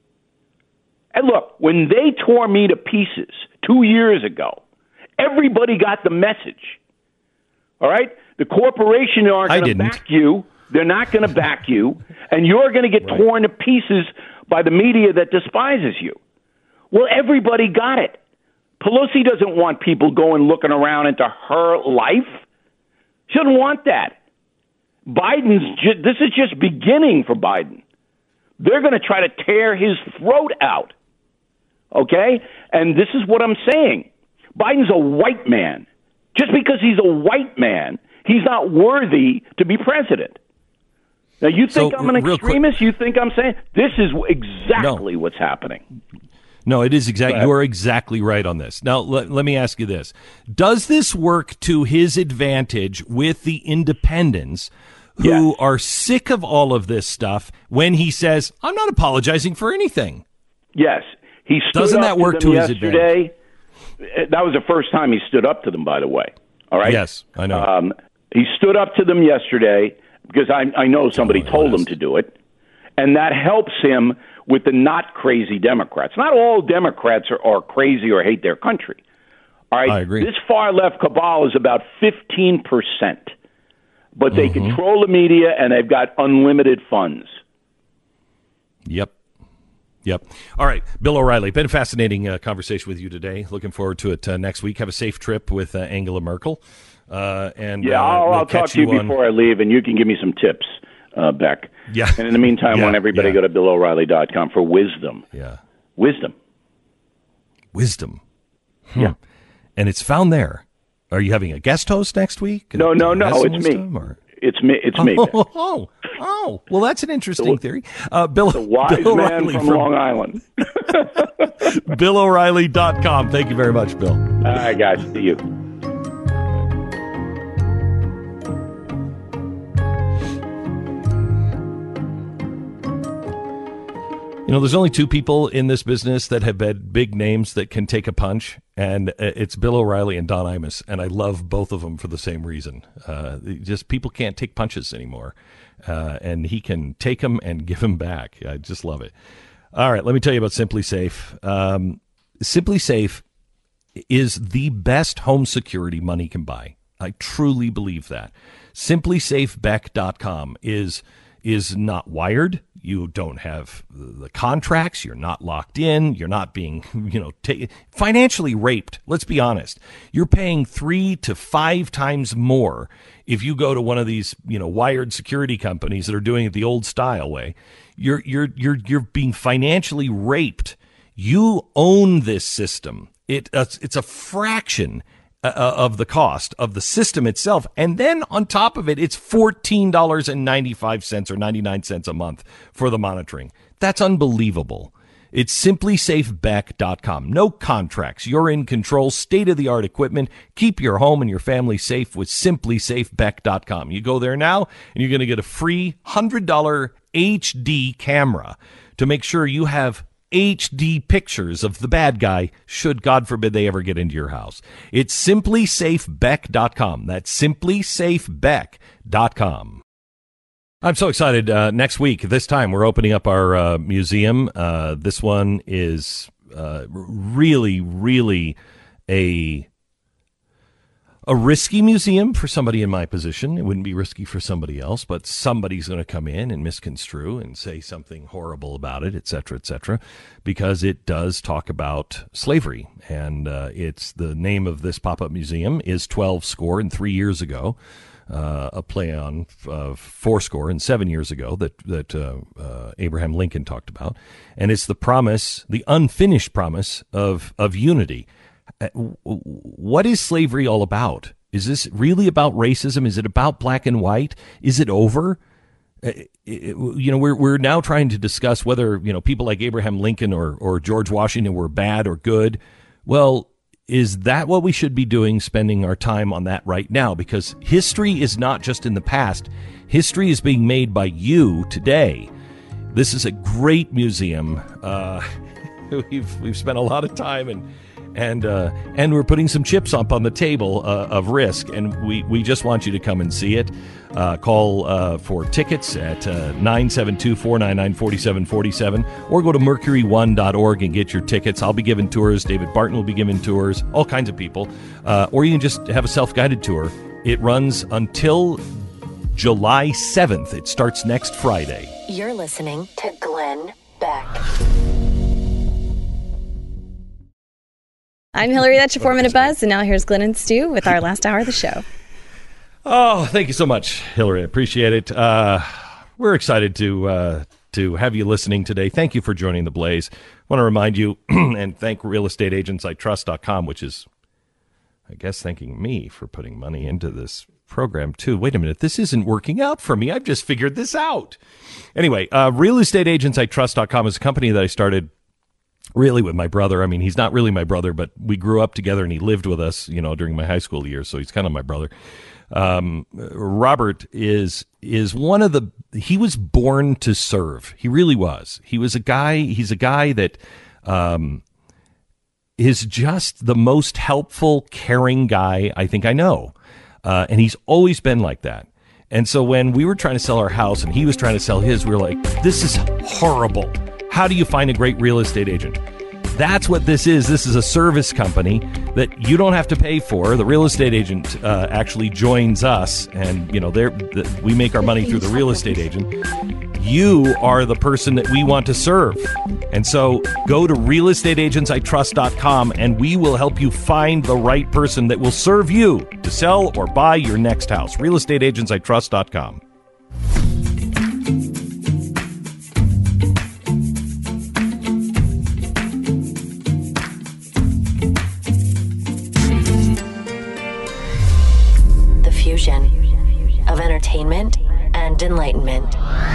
And look, when they tore me to pieces 2 years ago, everybody got the message. All right? The corporation aren't going to back you. They're not going to back you. And you're going to get torn to pieces by the media that despises you. Well, everybody got it. Pelosi doesn't want people going looking around into her life. She doesn't want that. This is just beginning for Biden. They're going to try to tear his throat out. Okay? And this is what I'm saying. Biden's a white man. Just because he's a white man, he's not worthy to be president. Now, you think I'm an extremist? You think I'm saying this is exactly what's happening? No, it is exactly. You are exactly right on this. Now, let me ask you this. Does this work to his advantage with the independents who are sick of all of this stuff when he says, I'm not apologizing for anything? Yes. He stood Doesn't up that work to them to his advantage? That was the first time he stood up to them, by the way. All right? Yes, I know. He stood up to them yesterday because I know somebody told him to do it, and that helps him with the not crazy Democrats. Not all Democrats are crazy or hate their country. All right? I agree. This far-left cabal is about 15%, but they control the media, and they've got unlimited funds. Yep. All right, Bill O'Reilly, been a fascinating conversation with you today. Looking forward to it next week. Have a safe trip with Angela Merkel. I'll talk to you before I leave, and you can give me some tips, Beck. Yeah. And in the meantime, I want everybody to go to BillO'Reilly.com for wisdom. Yeah. Wisdom. Yeah. And it's found there. Are you having a guest host next week? No. It's me. It's me. It's me. Oh. Well, that's an interesting theory. Bill, the wise Bill man O'Reilly from Long Island. BillO'Reilly.com. Thank you very much, Bill. All right, guys. See you. There's only two people in this business that have had big names that can take a punch, and it's Bill O'Reilly and Don Imus, and I love both of them for the same reason. Just people can't take punches anymore, and he can take them and give them back. I just love it. All right, let me tell you about Simply Safe. Simply Safe is the best home security money can buy. I truly believe that. SimplySafeBeck.com is not wired. You don't have the contracts. You're not locked in. You're not being, financially raped. Let's be honest. You're paying 3 to 5 times more if you go to one of these, wired security companies that are doing it the old style way. You're being financially raped. You own this system. It's a fraction of the cost of the system itself. And then on top of it, it's $14.95 or 99 cents a month for the monitoring. That's unbelievable. It's simplysafebeck.com. No contracts. You're in control, state-of-the-art equipment. Keep your home and your family safe with simplysafebeck.com. You go there now, and you're going to get a free $100 HD camera to make sure you have HD pictures of the bad guy should, God forbid, they ever get into your house. It's simplysafebeck.com. That's simplysafebeck.com. I'm so excited. Next week, this time, we're opening up our museum. This one is really, really a risky museum for somebody in my position. It wouldn't be risky for somebody else, but somebody's going to come in and misconstrue and say something horrible about it, et cetera, because it does talk about slavery. And it's the name of this pop-up museum is 12 Score and 3 years ago, a play on 4 Score and 7 years ago that Abraham Lincoln talked about. And it's the promise, the unfinished promise of unity. What is slavery all about? Is this really about racism? Is it about black and white? Is it over? We're now trying to discuss whether, people like Abraham Lincoln or George Washington were bad or good. Well, is that what we should be doing, spending our time on that right now? Because history is not just in the past. History is being made by you today. This is a great museum. We've spent a lot of time and we're putting some chips up on the table of risk, and we just want you to come and see it. Call for tickets at 972-499-4747, or go to mercury1.org and get your tickets. I'll be giving tours. David Barton will be giving tours. All kinds of people. Or you can just have a self-guided tour. It runs until July 7th. It starts next Friday. You're listening to Glenn Beck. I'm Hillary. That's your 4-minute buzz. And now here's Glenn and Stu with our last hour of the show. Oh, thank you so much, Hillary. I appreciate it. We're excited to have you listening today. Thank you for joining the Blaze. I want to remind you and thank realestateagentsitrust.com, which is, I guess, thanking me for putting money into this program, too. Wait a minute. This isn't working out for me. I've just figured this out. Anyway, realestateagentsitrust.com is a company that I started really with my brother. I mean, he's not really my brother, but we grew up together and he lived with us, during my high school years. So he's kind of my brother. Robert is he was born to serve. He really was. He's a guy that, is just the most helpful, caring guy I think I know. And he's always been like that. And so when we were trying to sell our house and he was trying to sell his, we were like, this is horrible. How do you find a great real estate agent? That's what this is. This is a service company that you don't have to pay for. The real estate agent actually joins us, and we make our money through the real estate agent. You are the person that we want to serve. And so go to realestateagentsitrust.com and we will help you find the right person that will serve you to sell or buy your next house. realestateagentsitrust.com. The fusion of entertainment and enlightenment.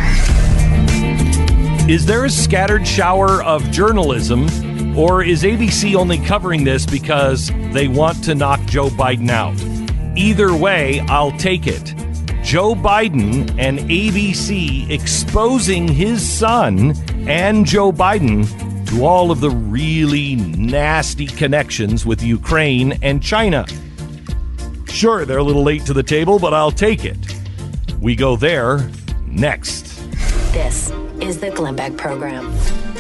Is there a scattered shower of journalism, or is ABC only covering this because they want to knock Joe Biden out? Either way, I'll take it. Joe Biden and ABC exposing his son and Joe Biden to all of the really nasty connections with Ukraine and China. Sure, they're a little late to the table, but I'll take it. We go there next. This is the Glenn Beck Program.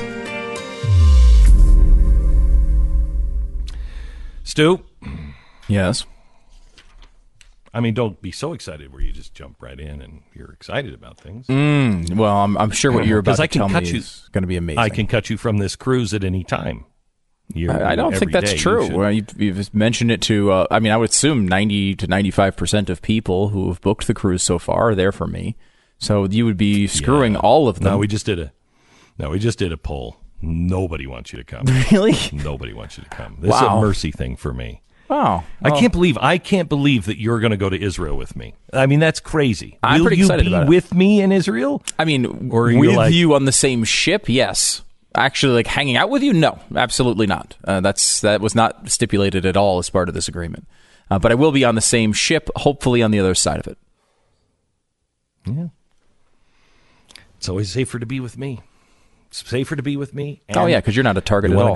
Stu? Yes? I mean, don't be so excited where you just jump right in and you're excited about things. Well, I'm sure what you're about to tell me is going to be amazing. I can cut you from this cruise at any time. I don't think that's true. Well, you've mentioned it to, I would assume 90 to 95% of people who have booked the cruise so far are there for me. So you would be screwing all of them. No, we just did a poll. Nobody wants you to come. Really? Nobody wants you to come. This is a mercy thing for me. Wow. I can't believe that you're going to go to Israel with me. I mean, that's crazy. I'm pretty excited about it. Will you be with me in Israel? I mean, or with you on the same ship? Yes. Actually, like hanging out with you? No, absolutely not. That was not stipulated at all as part of this agreement. But I will be on the same ship, hopefully on the other side of it. Yeah. It's always safer to be with me. It's safer to be with me. Oh yeah, because you're not a target at all.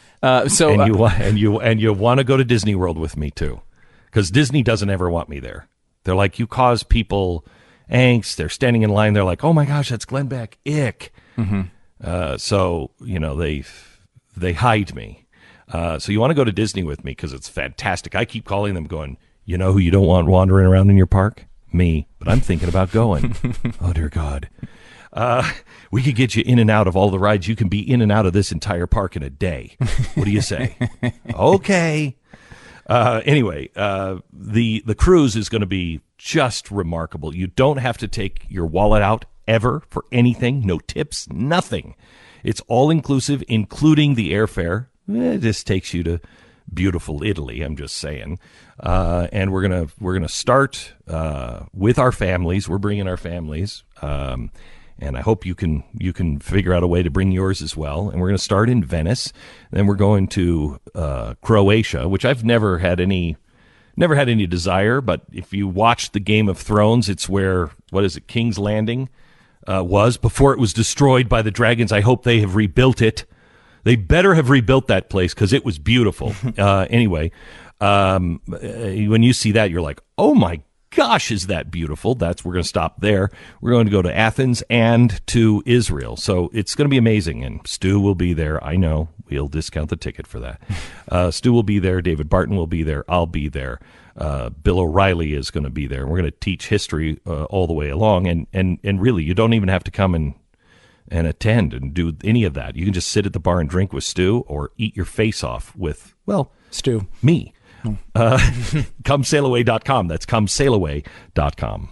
And you want to go to Disney World with me too, because Disney doesn't ever want me there. They're like, you cause people angst. They're standing in line. They're like, oh my gosh, that's Glenn Beck. Ick. Mm-hmm. So they hide me. So you want to go to Disney with me because it's fantastic. I keep calling them, going, you know who you don't want wandering around in your park? Me. But I'm thinking about going. Oh dear God. We could get you in and out of all the rides. You can be in and out of this entire park in a day. What do you say? Okay. Anyway, the cruise is going to be just remarkable. You don't have to take your wallet out ever for anything. No tips, nothing. It's all inclusive, including the airfare. It just takes you to beautiful Italy. I'm just saying. And we're gonna start with our families. We're bringing our families. And I hope you can figure out a way to bring yours as well. And we're going to start in Venice. Then we're going to Croatia, which I've never had any desire. But if you watch the Game of Thrones, it's where, King's Landing was before it was destroyed by the dragons. I hope they have rebuilt it. They better have rebuilt that place because it was beautiful. Anyway, when you see that, you're like, oh my gosh, is that beautiful? We're going to stop there. We're going to go to Athens and to Israel. So it's going to be amazing. And Stu will be there. I know. We'll discount the ticket for that. Stu will be there. David Barton will be there. I'll be there. Bill O'Reilly is going to be there. We're going to teach history all the way along. And really, you don't even have to come and attend and do any of that. You can just sit at the bar and drink with Stu or eat your face off with, Stu. Me. ComeSailAway.com. That's ComeSailAway.com.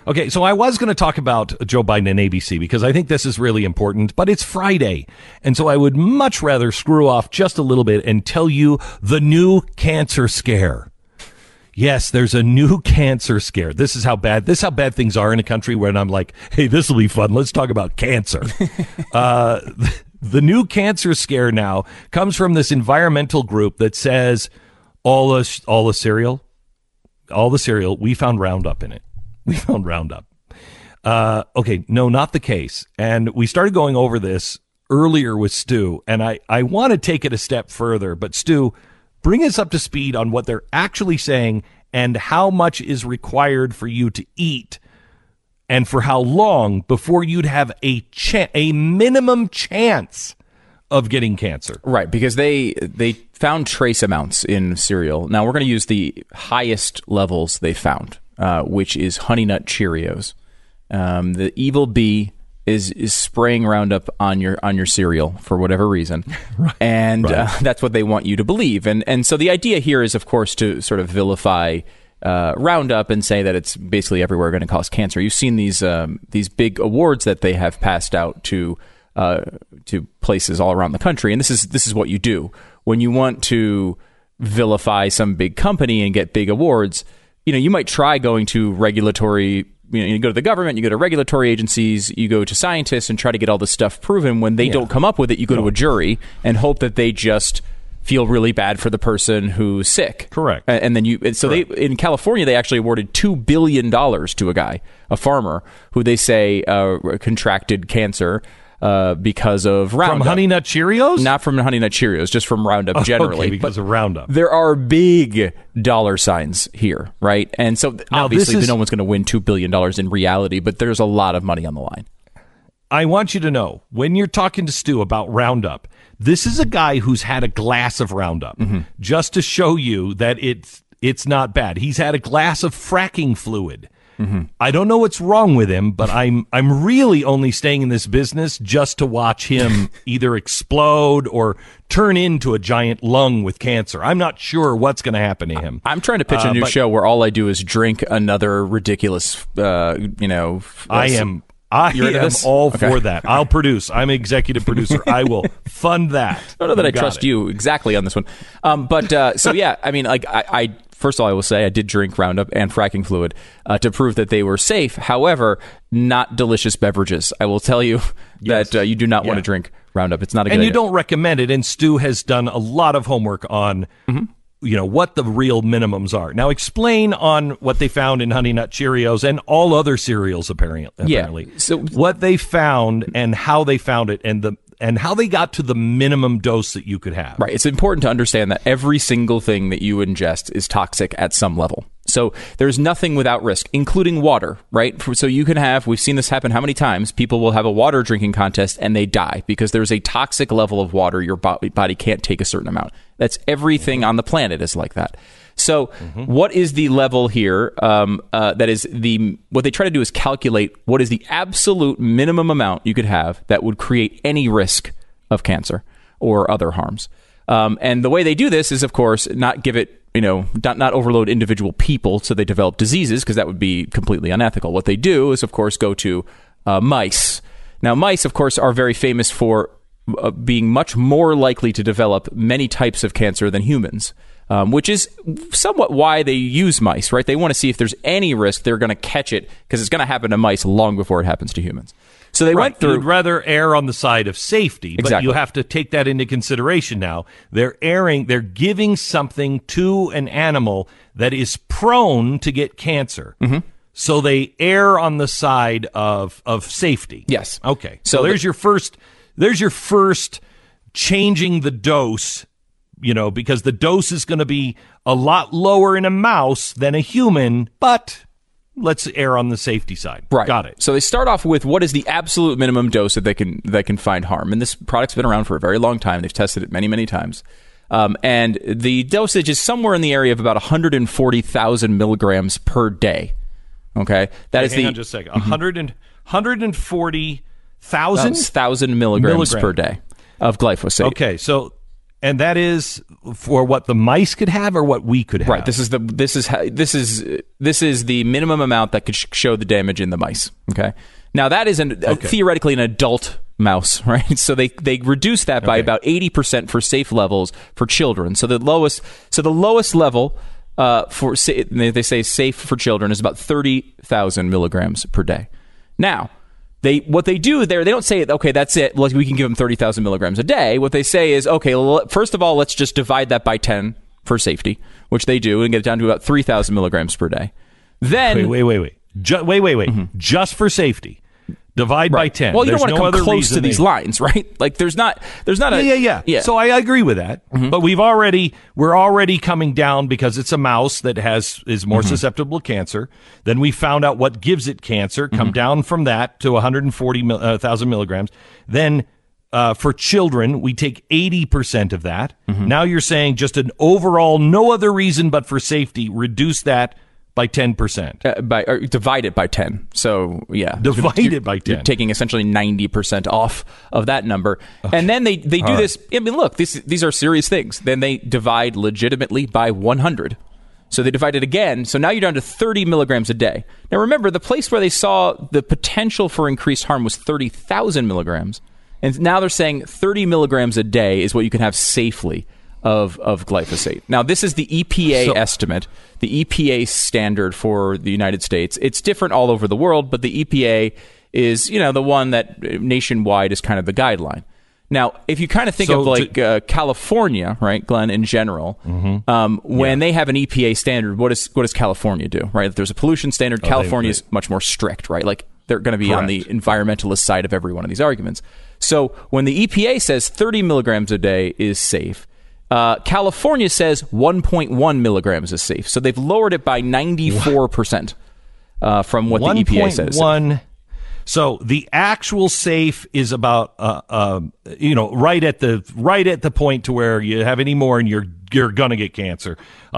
Okay, so I was going to talk about Joe Biden and ABC because I think this is really important, but it's Friday. And so I would much rather screw off just a little bit and tell you the new cancer scare. Yes, there's a new cancer scare. This is how bad things are in a country when I'm like, hey, this will be fun. Let's talk about cancer. The new cancer scare now comes from this environmental group that says all the cereal, we found Roundup in it. We found Roundup. Okay, no, not the case. And we started going over this earlier with Stu, and I want to take it a step further. But Stu, bring us up to speed on what they're actually saying and how much is required for you to eat and for how long before you'd have a minimum chance of getting cancer. Right, because they found trace amounts in cereal. Now, we're going to use the highest levels they found, which is Honey Nut Cheerios. The evil bee is spraying Roundup on your cereal for whatever reason. Right. And that's what they want you to believe. And so the idea here is, of course, to sort of vilify Roundup and say that it's basically everywhere going to cause cancer. You've seen these big awards that they have passed out to places all around the country, and this is what you do when you want to vilify some big company and get big awards. You might try going to regulatory. You go to the government, you go to regulatory agencies, you go to scientists and try to get all this stuff proven. When they don't come up with it, you go to a jury and hope that they just feel really bad for the person who's sick. Correct. And then in California, they actually awarded $2 billion to a guy, a farmer, who they say contracted cancer because of Roundup. From Honey Nut Cheerios? Not from Honey Nut Cheerios, just from Roundup generally. Okay, because of Roundup. There are big dollar signs here, right? And so obviously no one's going to win $2 billion in reality, but there's a lot of money on the line. I want you to know, when you're talking to Stu about Roundup, this is a guy who's had a glass of Roundup just to show you that it's not bad. He's had a glass of fracking fluid. I don't know what's wrong with him, but I'm really only staying in this business just to watch him either explode or turn into a giant lung with cancer. I'm not sure what's going to happen to him. I'm trying to pitch a new show where all I do is drink another ridiculous, I am all for that. I'll produce. I'm executive producer. I will fund that. I don't know that I trust you exactly on this one. So yeah, I mean, like I first of all, I will say I did drink Roundup and fracking fluid to prove that they were safe. However, not delicious beverages. I will tell you that you do not want to drink Roundup. It's not a good idea. And you don't recommend it. And Stu has done a lot of homework on what the real minimums are. Now, explain on what they found in Honey Nut Cheerios and all other cereals, apparently. Yeah. So what they found and how they found it and how they got to the minimum dose that you could have. Right. It's important to understand that every single thing that you ingest is toxic at some level. So there's nothing without risk, including water, right? So you can have, we've seen this happen how many times, people will have a water drinking contest and they die because there's a toxic level of water your body can't take a certain amount. That's everything on the planet is like that. So what is the level here? That is what they try to do is calculate what is the absolute minimum amount you could have that would create any risk of cancer or other harms. And the way they do this is, of course, not give it, not overload individual people so they develop diseases, because that would be completely unethical. What they do is, of course, go to mice. Now, mice, of course, are very famous for being much more likely to develop many types of cancer than humans, which is somewhat why they use mice, right? They want to see if there's any risk they're going to catch it, because it's going to happen to mice long before it happens to humans. So they went through. You'd rather err on the side of safety, but you have to take that into consideration now. They're giving something to an animal that is prone to get cancer. So they err on the side of safety. Yes. Okay. So there's your first changing the dose, because the dose is going to be a lot lower in a mouse than a human, but let's err on the safety side. Right. Got it. So they start off with what is the absolute minimum dose that they can find harm. And this product's been around for a very long time. They've tested it many, many times. And the dosage is somewhere in the area of about 140,000 milligrams per day. Okay? Hang on just a second. 140,000 milligrams per day of glyphosate. Okay, so And that is for what the mice could have or what we could have. Right. This is the minimum amount that could show the damage in the mice. Okay. Now that is theoretically an adult mouse, right? So they reduce that by about 80% for safe levels for children. So the lowest level they say safe for children is about 30,000 milligrams per day. Now, what they do there, they don't say, okay, that's it. We can give them 30,000 milligrams a day. What they say is, okay, first of all, let's just divide that by 10 for safety, which they do, and get it down to about 3,000 milligrams per day. Then wait. Just for safety. Divide by 10. Well, you don't want to come close to these lines, right? Like there's not Yeah. So I agree with that. Mm-hmm. But we're already coming down because it's a mouse that is more susceptible to cancer. Then we found out what gives it cancer, come down from that to 140,000 milligrams. Then for children, we take 80% of that. Mm-hmm. Now you're saying just an overall, no other reason but for safety, reduce that by 10%. Or divide it by 10. So, yeah. Divide it by 10. You're taking essentially 90% off of that number. Okay. And then they do this. I mean, look, these are serious things. Then they divide legitimately by 100. So they divide it again. So now you're down to 30 milligrams a day. Now, remember, the place where they saw the potential for increased harm was 30,000 milligrams. And now they're saying 30 milligrams a day is what you can have safely of glyphosate. Now, this is the EPA estimate, the EPA standard for the United States. It's different all over the world, but the EPA is, the one that nationwide is kind of the guideline. Now, if you kind of think of California, right, Glenn, in general, when they have an EPA standard, what does California do, right? If there's a pollution standard, California is much more strict, right? Like they're going to be on the environmentalist side of every one of these arguments. So when the EPA says 30 milligrams a day is safe, California says 1.1 milligrams is safe. So they've lowered it by 94% from what the EPA says. 1.1. So the actual safe is about, right at the point to where you have any more and you're going to get cancer.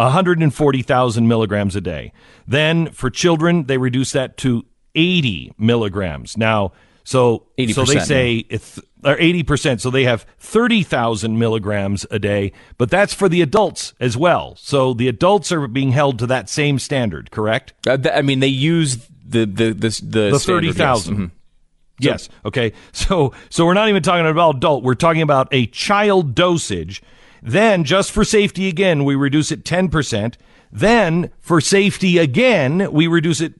140,000 milligrams a day. Then for children, they reduce that to 80 milligrams. Now, so they say it's 80%. So they have 30,000 milligrams a day, but that's for the adults as well. So the adults are being held to that same standard, correct? I mean, they use the 30,000. Yes. Mm-hmm. Yes. Okay. So we're not even talking about adult. We're talking about a child dosage. Then, just for safety again, we reduce it 10%. Then, for safety again, we reduce it.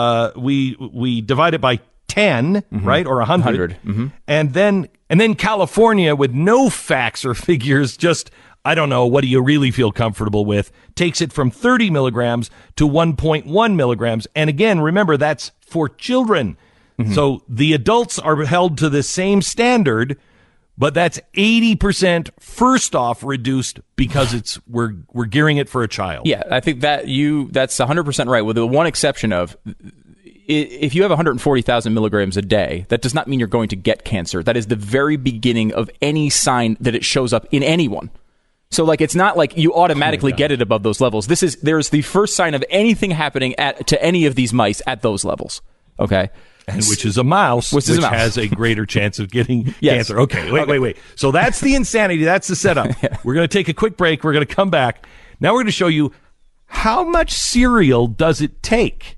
We divide it by 10, right, or 100. And then California, with no facts or figures, just, I don't know, what do you really feel comfortable with, takes it from 30 milligrams to 1.1 milligrams. And again, remember, that's for children. So the adults are held to the same standard, but that's 80% first off reduced because we're gearing it for a child. Yeah, I think that's 100% right, with the one exception of, if you have 140,000 milligrams a day, that does not mean you're going to get cancer. That is the very beginning of any sign that it shows up in anyone. So, it's not like you automatically get it above those levels. There's the first sign of anything happening to any of these mice at those levels. Okay. And which is a mouse, which has a greater chance of getting cancer. Okay, wait. So that's the insanity. That's the setup. We're going to take a quick break. We're going to come back. Now we're going to show you how much cereal does it take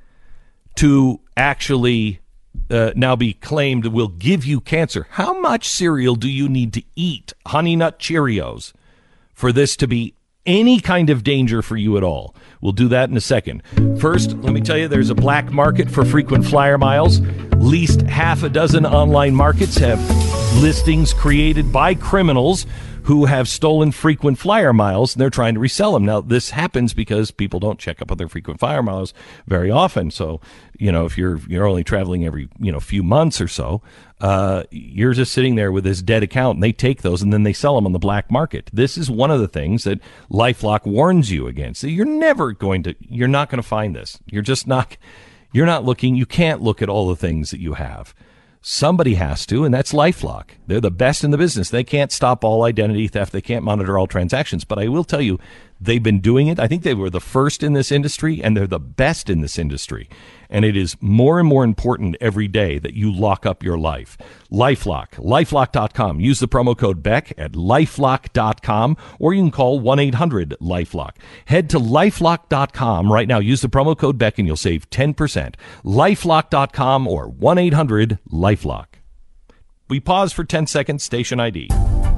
to actually now be claimed will give you cancer. How much cereal do you need to eat, Honey Nut Cheerios, for this to be any kind of danger for you at all? We'll do that in a second. First, let me tell you, there's a black market for frequent flyer miles. At least half a dozen online markets have listings created by criminals who have stolen frequent flyer miles, and they're trying to resell them. Now, this happens because people don't check up on their frequent flyer miles very often. So, if you're only traveling every, few months or so, you're just sitting there with this dead account, and they take those and then they sell them on the black market. This is one of the things that LifeLock warns you against. You're not going to find this. You're not looking. You can't look at all the things that you have. Somebody has to, and that's LifeLock. They're the best in the business. They can't stop all identity theft. They can't monitor all transactions. But I will tell you, They've been doing it. I think they were the first in this industry, and they're the best in this industry. And it is more and more important every day that you lock up your life. LifeLock, LifeLock.com. Use the promo code Beck at LifeLock.com, or you can call 1-800-LifeLock. Head to LifeLock.com right now. Use the promo code Beck and you'll save 10%. LifeLock.com or 1-800-LifeLock. We pause for 10 seconds. Station ID.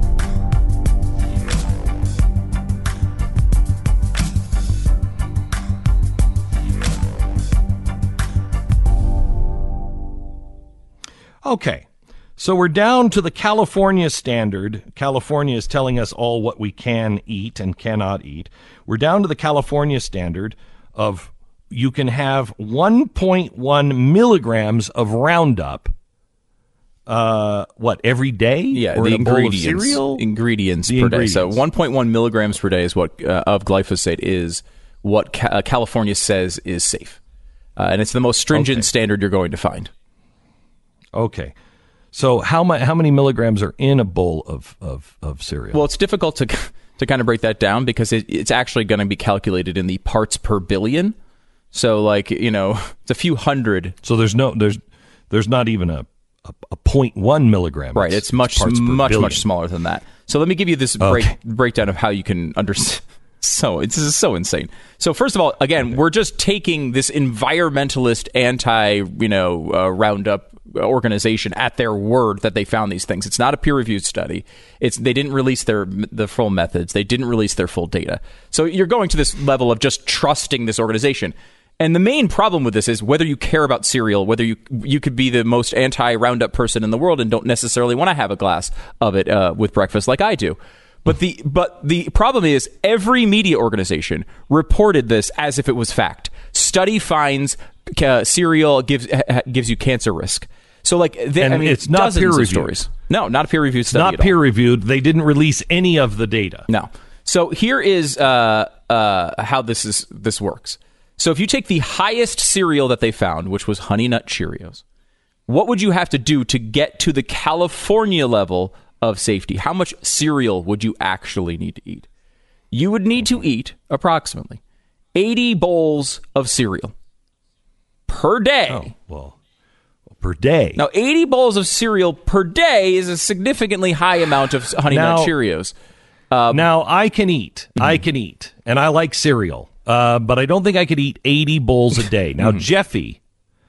Okay, so we're down to the California standard. California is telling us all what we can eat and cannot eat. We're down to the California standard of you can have 1.1 milligrams of Roundup, every day? Yeah, or the in a bowl of cereal? Ingredients per day. So 1.1 milligrams per day is what of glyphosate is what California says is safe. And it's the most stringent standard you're going to find. Okay. So how many milligrams are in a bowl of cereal? Well, it's difficult to kind of break that down because it's actually going to be calculated in the parts per billion. So it's a few hundred. So there's not even a 0.1 milligram. Right. It's much smaller than that. So let me give you this breakdown of how you can understand. So this is so insane. So first of all, again, we're just taking this environmentalist Roundup organization at their word that they found these things. It's not a peer-reviewed study. They didn't release the full methods. They didn't release their full data. So you're going to this level of just trusting this organization. And the main problem with this is whether you care about cereal, whether you could be the most anti-Roundup person in the world and don't necessarily want to have a glass of it with breakfast like I do. But the problem is every media organization reported this as if it was fact. Study finds cereal gives you cancer risk. So it's not peer-reviewed. Stories. No, not a peer-reviewed study. Not peer-reviewed. They didn't release any of the data. No. So here is how this works. So if you take the highest cereal that they found, which was Honey Nut Cheerios, what would you have to do to get to the California level of safety? How much cereal would you actually need to eat? You would need to eat approximately 80 bowls of cereal per day. Oh, well, per day. Now, 80 bowls of cereal per day is a significantly high amount of Honey Nut Cheerios. Now, I can eat, and I like cereal, but I don't think I could eat 80 bowls a day. Now, Jeffy,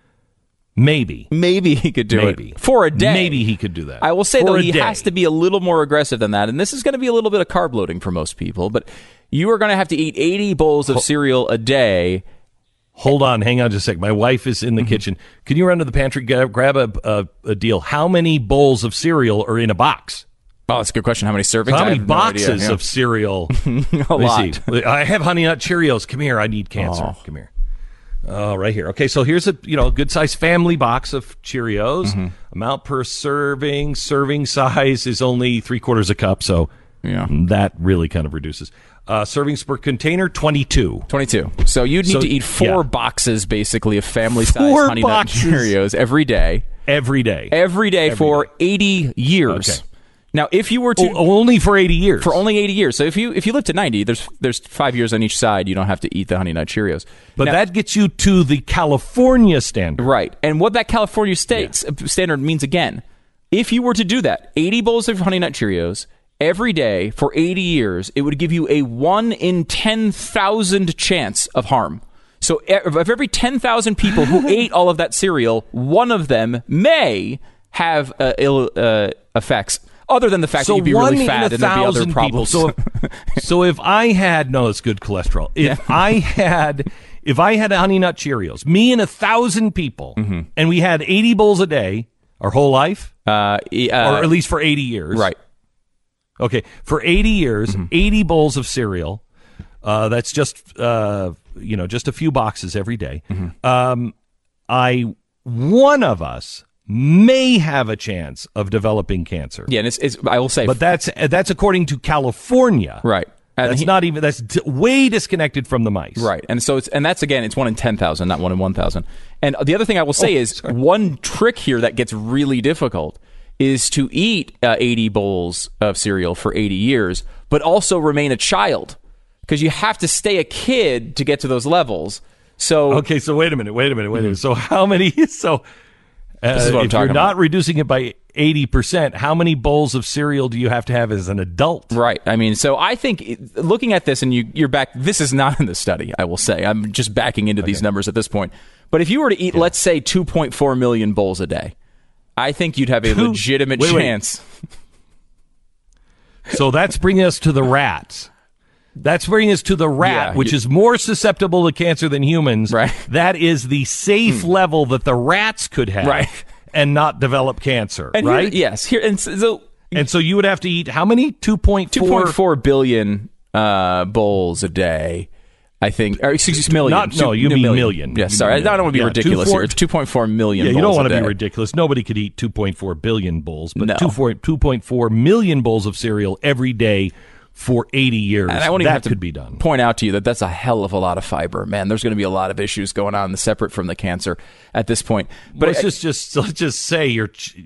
maybe he could do it for a day. Maybe he could do that. I will say, though, he has to be a little more aggressive than that, and this is going to be a little bit of carb loading for most people, but you are going to have to eat 80 bowls of cereal a day. Hold on, hang on just a sec. My wife is in the kitchen. Can you run to the pantry, grab a deal? How many bowls of cereal are in a box? Oh, that's a good question. How many servings? How many boxes of cereal? A lot. See. I have Honey Nut Cheerios. Come here. I need cancer. Oh. Come here. Oh, right here. Okay, so here's a good-sized family box of Cheerios. Amount per serving. Serving size is only 3/4 a cup, so that really kind of reduces. Servings per container, 22. 22. So you'd need to eat 4 boxes, basically, of family-sized Honey Nut Cheerios every day. Every day for 80 years. Okay. Now, if you were to only for 80 years, for only 80 years. So if you live to 90, there's 5 years on each side. You don't have to eat the Honey Nut Cheerios. But now, that gets you to the California standard, right? And what that California standard means, again, if you were to do that, 80 bowls of Honey Nut Cheerios every day for 80 years, it would give you a 1 in 10,000 chance of harm. So of every 10,000 people who ate all of that cereal, one of them may have ill effects. Other than the fact that you'd be really fat and there'd be other problems. So if I had, it's good cholesterol. If I had Honey Nut Cheerios, me and 1,000 people, and we had 80 bowls a day, our whole life, or at least for 80 years. Right. Okay. For 80 years, 80 bowls of cereal, that's just, just a few boxes every day. One of us may have a chance of developing cancer. Yeah, and it's I will say, but that's according to California, right? And that's way disconnected from the mice, right? And so that's 1 in 10,000, not 1 in 1,000. And the other thing I will say is one trick here that gets really difficult is to eat 80 bowls of cereal for 80 years, but also remain a child. because you have to stay a kid to get to those levels. So okay, so wait a minute. So how many? So this is what I'm if talking you're not about. reducing it by 80%, how many bowls of cereal do you have to have as an adult? Right. I mean, so I think looking at this, and you're back. This is not in the study. I will say I'm just backing into these numbers at this point. But if you were to eat, let's say, 2.4 million bowls a day, I think you'd have a legitimate chance. So that's bringing us to the rats. That's bringing us to the rat, which is more susceptible to cancer than humans. Right. That is the safe level that the rats could have and not develop cancer, and right? And so you would have to eat how many? 2.4 billion bowls a day, I think. Or, excuse me, million. You mean million. Yes, sorry. I don't want to be ridiculous here. It's 2.4 million bowls you don't want to be ridiculous. Nobody could eat 2.4 billion bowls, but 2.4 million bowls of cereal every day for 80 years. And I won't even have to be done. Point out to you that that's a hell of a lot of fiber. Man, there's going to be a lot of issues going on separate from the cancer at this point. But let's just say you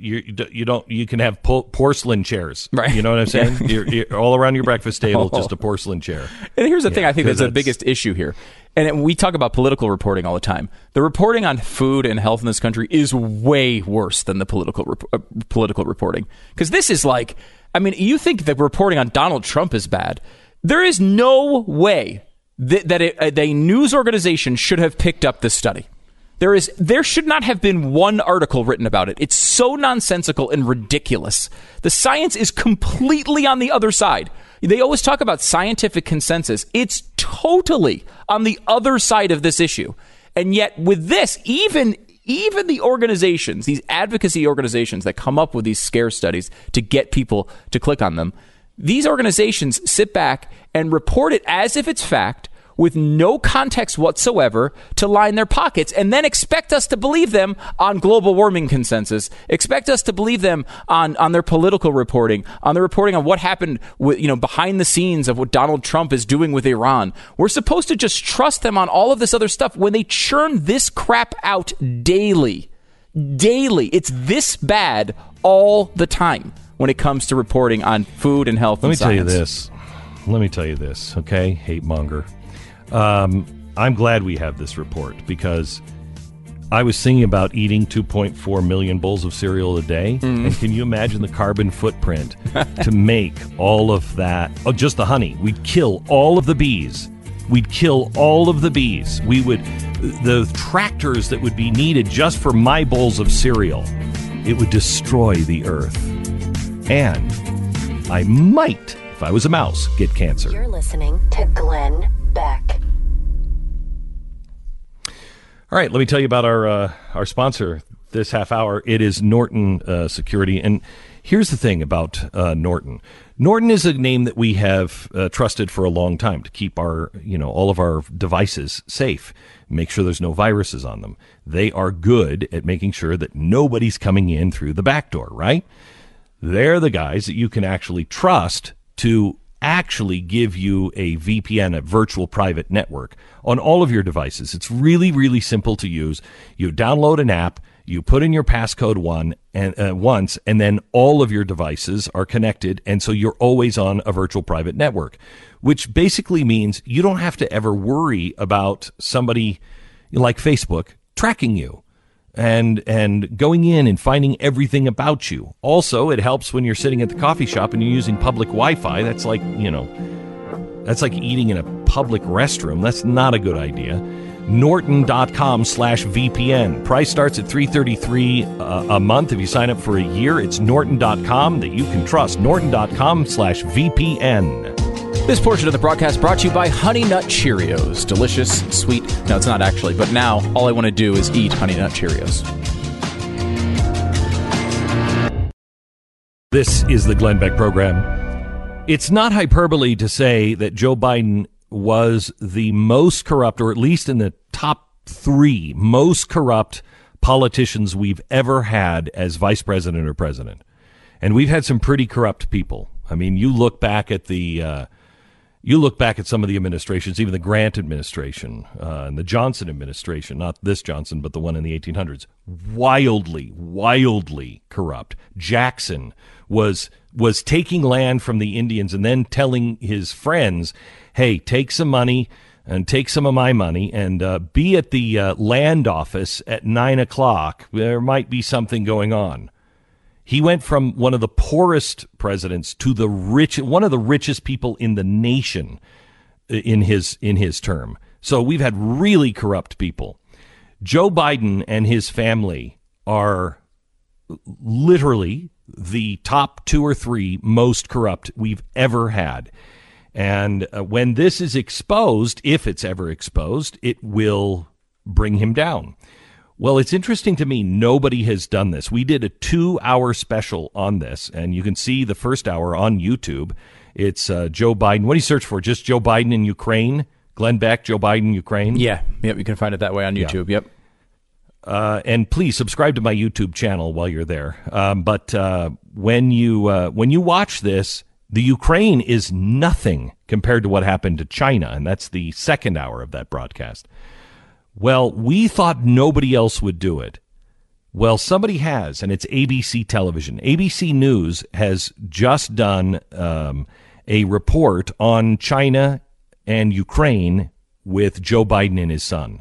can have porcelain chairs. Right. You know what I'm saying? You're all around your breakfast table, just a porcelain chair. And here's the thing I think that's the biggest issue here. And we talk about political reporting all the time. The reporting on food and health in this country is way worse than the political reporting. Because this is like, I mean, you think the reporting on Donald Trump is bad. There is no way that a news organization should have picked up this study. There should not have been one article written about it. It's so nonsensical and ridiculous. The science is completely on the other side. They always talk about scientific consensus. It's totally on the other side of this issue. And yet with this, even the organizations, these advocacy organizations that come up with these scare studies to get people to click on them, these organizations sit back and report it as if it's fact with no context whatsoever to line their pockets, and then expect us to believe them on global warming consensus, expect us to believe them on their political reporting, on the reporting on what happened with, behind the scenes of what Donald Trump is doing with Iran. We're supposed to just trust them on all of this other stuff when they churn this crap out daily. Daily. It's this bad all the time when it comes to reporting on food and health and science. Let me tell you this, okay, hate monger. I'm glad we have this report because I was thinking about eating 2.4 million bowls of cereal a day. And can you imagine the carbon footprint to make all of that? Oh, just the honey. We'd kill all of the bees. The tractors that would be needed just for my bowls of cereal, it would destroy the earth. And I might, if I was a mouse, get cancer. You're listening to Glenn Beck. All right, let me tell you about our sponsor this half hour. It is Norton Security. And here's the thing about Norton. Norton is a name that we have trusted for a long time to keep our, all of our devices safe, make sure there's no viruses on them. They are good at making sure that nobody's coming in through the back door, right? They're the guys that you can actually trust to actually give you a VPN, a virtual private network, on all of your devices. It's really, really simple to use. You download an app, you put in your passcode once, and then all of your devices are connected, and so you're always on a virtual private network, which basically means you don't have to ever worry about somebody like Facebook tracking you and going in and finding everything about you. Also, it helps when you're sitting at the coffee shop and you're using public Wi-Fi. That's like, that's like eating in a public restroom. That's not a good idea. Norton.com/VPN. Price starts at $333 a month. If you sign up for a year, it's Norton.com that you can trust. Norton.com/VPN. This portion of the broadcast brought to you by Honey Nut Cheerios. Delicious, sweet. No, it's not actually, but now all I want to do is eat Honey Nut Cheerios. This is the Glenn Beck Program. It's not hyperbole to say that Joe Biden was the most corrupt, or at least in the top 3 most corrupt politicians we've ever had as vice president or president. And we've had some pretty corrupt people. I mean, you look back at some of the administrations, even the Grant administration and the Johnson administration, not this Johnson, but the one in the 1800s, wildly, wildly corrupt. Jackson was was taking land from the Indians and then telling his friends, hey, take some money and take some of my money and be at the land office at 9 o'clock. There might be something going on. He went from one of the poorest presidents to one of the richest people in the nation in his term. So we've had really corrupt people. Joe Biden and his family are literally the top 2 or 3 most corrupt we've ever had. And when this is exposed, if it's ever exposed, it will bring him down. Well, it's interesting to me, nobody has done this. We did a 2-hour special on this, and you can see the first hour on YouTube. It's Joe Biden. What do you search for? Just Joe Biden in Ukraine? Glenn Beck, Joe Biden, Ukraine? Yeah. Yep, you can find it that way on YouTube. Yeah. Yep. And please subscribe to my YouTube channel while you're there. But when you watch this, the Ukraine is nothing compared to what happened to China, and that's the second hour of that broadcast. Well, we thought nobody else would do it. Well, somebody has, and it's ABC Television. ABC News has just done a report on China and Ukraine with Joe Biden and his son.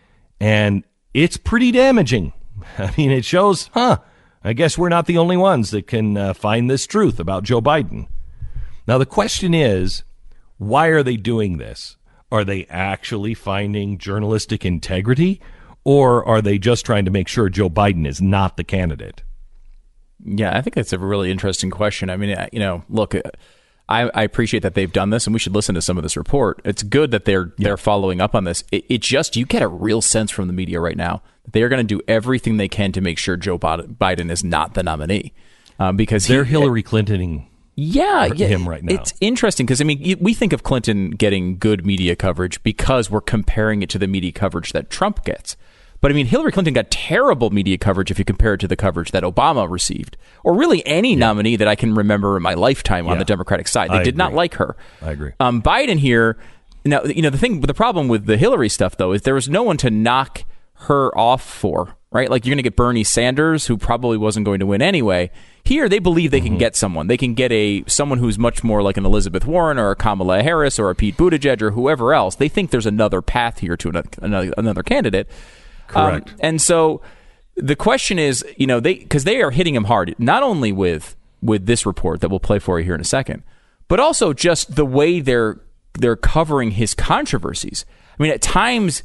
And it's pretty damaging. I mean, it shows, I guess we're not the only ones that can find this truth about Joe Biden. Now, the question is, why are they doing this? Are they actually finding journalistic integrity, or are they just trying to make sure Joe Biden is not the candidate? Yeah, I think that's a really interesting question. I mean, look, I appreciate that they've done this, and we should listen to some of this report. It's good that they're following up on this. It just, you get a real sense from the media right now that they are going to do everything they can to make sure Joe Biden is not the nominee, because they're Hillary Clintoning. Him right now. It's interesting because, I mean, we think of Clinton getting good media coverage because we're comparing it to the media coverage that Trump gets. But, I mean, Hillary Clinton got terrible media coverage if you compare it to the coverage that Obama received, or really any nominee that I can remember in my lifetime on the Democratic side. They did not like her. I agree. Biden here, now, the problem with the Hillary stuff, though, is there was no one to knock her off for, right? Like, you're going to get Bernie Sanders, who probably wasn't going to win anyway. Here, they believe they can get someone. They can get someone who's much more like an Elizabeth Warren or a Kamala Harris or a Pete Buttigieg or whoever else. They think there's another path here to another candidate. Correct. And so the question is, because they are hitting him hard, not only with this report that we'll play for you here in a second, but also just the way they're covering his controversies. I mean, at times,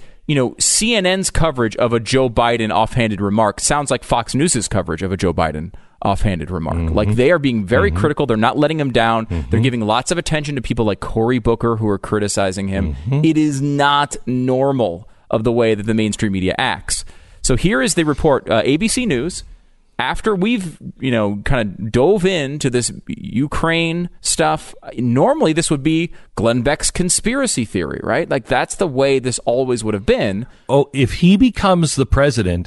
CNN's coverage of a Joe Biden offhanded remark sounds like Fox News' coverage of a Joe Biden offhanded remark. Like, they are being very critical. They're not letting him down. They're giving lots of attention to people like Cory Booker, who are criticizing him. It is not normal of the way that the mainstream media acts. So here is the report, ABC News. After we've, kind of dove into this Ukraine stuff, normally this would be Glenn Beck's conspiracy theory, right? Like, that's the way this always would have been. Oh, if he becomes the president,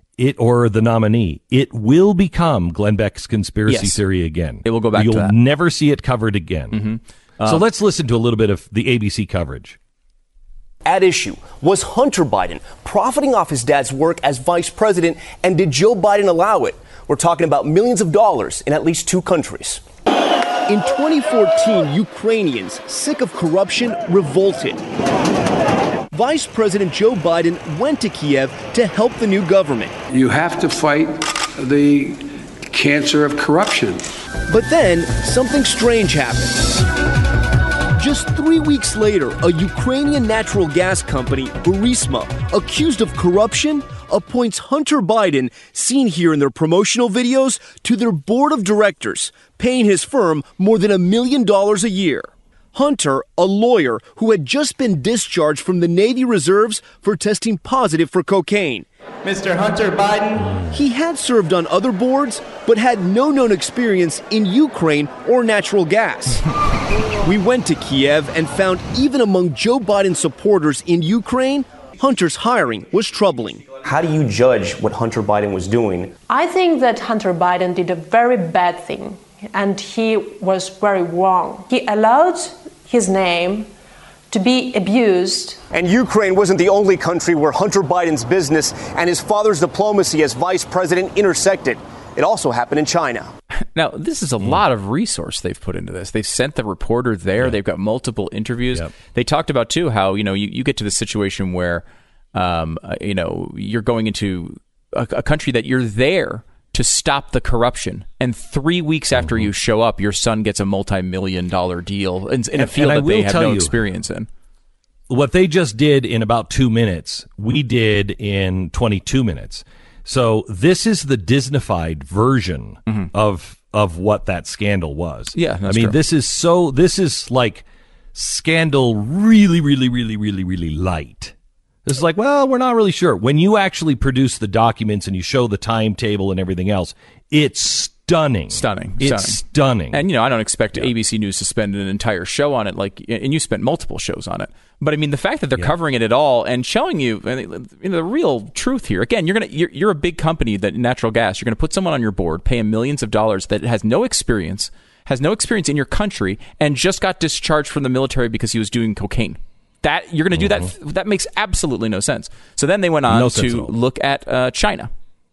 or the nominee, it will become Glenn Beck's conspiracy theory again. It will go back to that. You'll never see it covered again. So let's listen to a little bit of the ABC coverage. At issue was Hunter Biden profiting off his dad's work as vice president, and did Joe Biden allow it? We're talking about millions of dollars in at least 2 countries. In 2014, Ukrainians, sick of corruption, revolted. Vice President Joe Biden went to Kiev to help the new government. You have to fight the cancer of corruption. But then something strange happened. Just 3 weeks later, a Ukrainian natural gas company, Burisma, accused of corruption, appoints Hunter Biden, seen here in their promotional videos, to their board of directors, paying his firm more than $1 million a year. Hunter, a lawyer who had just been discharged from the Navy Reserves for testing positive for cocaine. Mr. Hunter Biden. He had served on other boards, but had no known experience in Ukraine or natural gas. We went to Kiev and found even among Joe Biden supporters in Ukraine, Hunter's hiring was troubling. How do you judge what Hunter Biden was doing? I think that Hunter Biden did a very bad thing, and he was very wrong. He allowed his name to be abused. And Ukraine wasn't the only country where Hunter Biden's business and his father's diplomacy as vice president intersected. It also happened in China. Now, this is a lot of resource they've put into this. They've sent the reporter there. They've got multiple interviews. They talked about, too, how, you get to the situation where, you're going into a country that you're there to stop the corruption. And 3 weeks after you show up, your son gets a multi-million-dollar deal in a field that they have no experience in. What they just did in about 2 minutes, we did in 22 minutes. So this is the Disneyfied version of what that scandal was. Yeah, that's true. This is like scandal really, really, really, really, really light. It's like, well, we're not really sure. When you actually produce the documents and you show the timetable and everything else, it's stunning. It's stunning. And, I don't expect ABC News to spend an entire show on it, and you spent multiple shows on it. But, I mean, the fact that they're covering it at all and showing you the real truth here. Again, you're a big company, that natural gas. You're going to put someone on your board, pay him millions of dollars that has no experience in your country, and just got discharged from the military because he was doing cocaine. That you're going to do that? That makes absolutely no sense. So then they went on to look at China.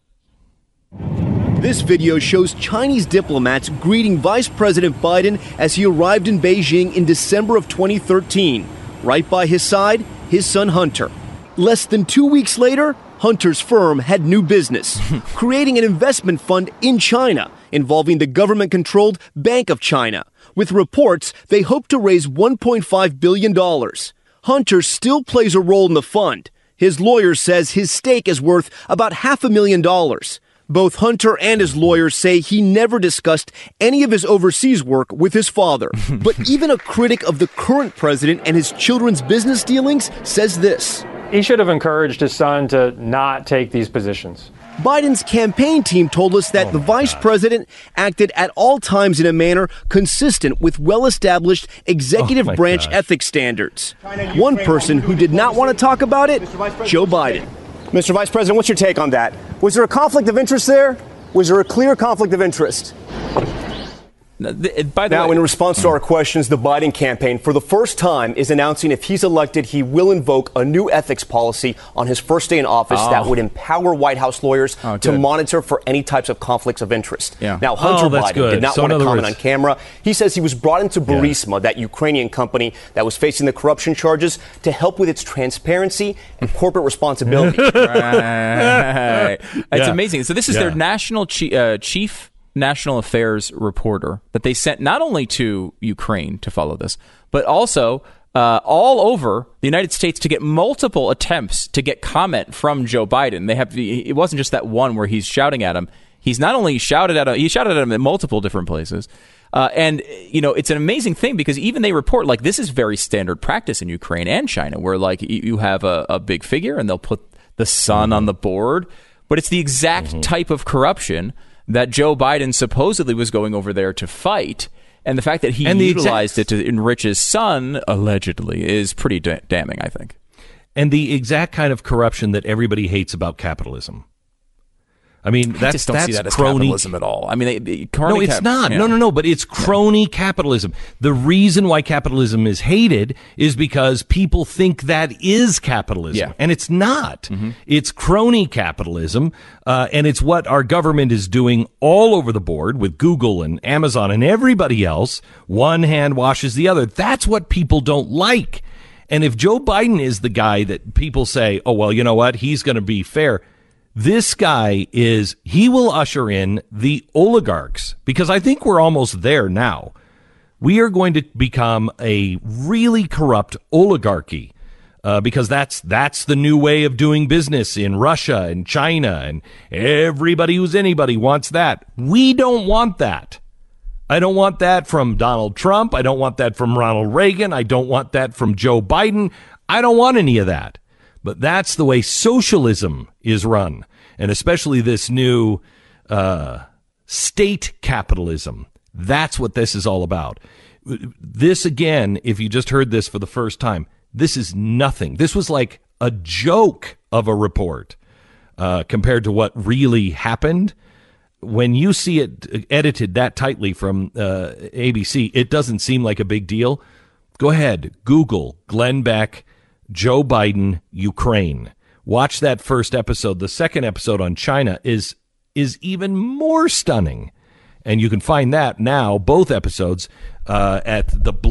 This video shows Chinese diplomats greeting Vice President Biden as he arrived in Beijing in December of 2013. Right by his side, his son Hunter. Less than 2 weeks later, Hunter's firm had new business, creating an investment fund in China involving the government-controlled Bank of China. With reports, they hope to raise $1.5 billion. Hunter still plays a role in the fund. His lawyer says his stake is worth about $500,000. Both Hunter and his lawyers say he never discussed any of his overseas work with his father. But even a critic of the current president and his children's business dealings says this. He should have encouraged his son to not take these positions. Biden's campaign team told us that the vice president acted at all times in a manner consistent with well-established executive branch ethics standards. One person who did not want to talk about it, Joe Biden. Mr. Vice President, what's your take on that? Was there a conflict of interest there? Was there a clear conflict of interest? Now, in response to our questions, the Biden campaign, for the first time, is announcing if he's elected, he will invoke a new ethics policy on his first day in office that would empower White House lawyers to monitor for any types of conflicts of interest. Now, Hunter Biden did not want to comment on camera. He says he was brought into Burisma, that Ukrainian company that was facing the corruption charges, to help with its transparency and corporate responsibility. It's amazing. So this is their national chief national affairs reporter that they sent not only to Ukraine to follow this, but also all over the United States to get multiple attempts to get comment from Joe Biden. It wasn't just that one where he's shouting at him. He's not only shouted at him, he shouted at him in multiple different places. And it's an amazing thing because even they report this is very standard practice in Ukraine and China, where you have a big figure and they'll put the son on the board, but it's the exact type of corruption that Joe Biden supposedly was going over there to fight. And the fact that he utilized it to enrich his son, allegedly, is pretty damning, I think. And the exact kind of corruption that everybody hates about capitalism. I mean, I just don't see that as capitalism at all. I mean, no, it's not. Yeah. No. But it's crony capitalism. The reason why capitalism is hated is because people think that is capitalism, and it's not. It's crony capitalism, and it's what our government is doing all over the board with Google and Amazon and everybody else. One hand washes the other. That's what people don't like. And if Joe Biden is the guy that people say, oh, well, you know what? He's going to be fair. This guy he will usher in the oligarchs, because I think we're almost there now. We are going to become a really corrupt oligarchy, because that's the new way of doing business in Russia and China, and everybody who's anybody wants that. We don't want that. I don't want that from Donald Trump. I don't want that from Ronald Reagan. I don't want that from Joe Biden. I don't want any of that. But that's the way socialism is run, and especially this new state capitalism. That's what this is all about. This, again, if you just heard this for the first time, this is nothing. This was like a joke of a report compared to what really happened. When you see it edited that tightly from ABC, it doesn't seem like a big deal. Go ahead, Google Glenn Beck, Joe Biden, Ukraine. Watch that first episode. The second episode on China is even more stunning. And you can find that now, both episodes, at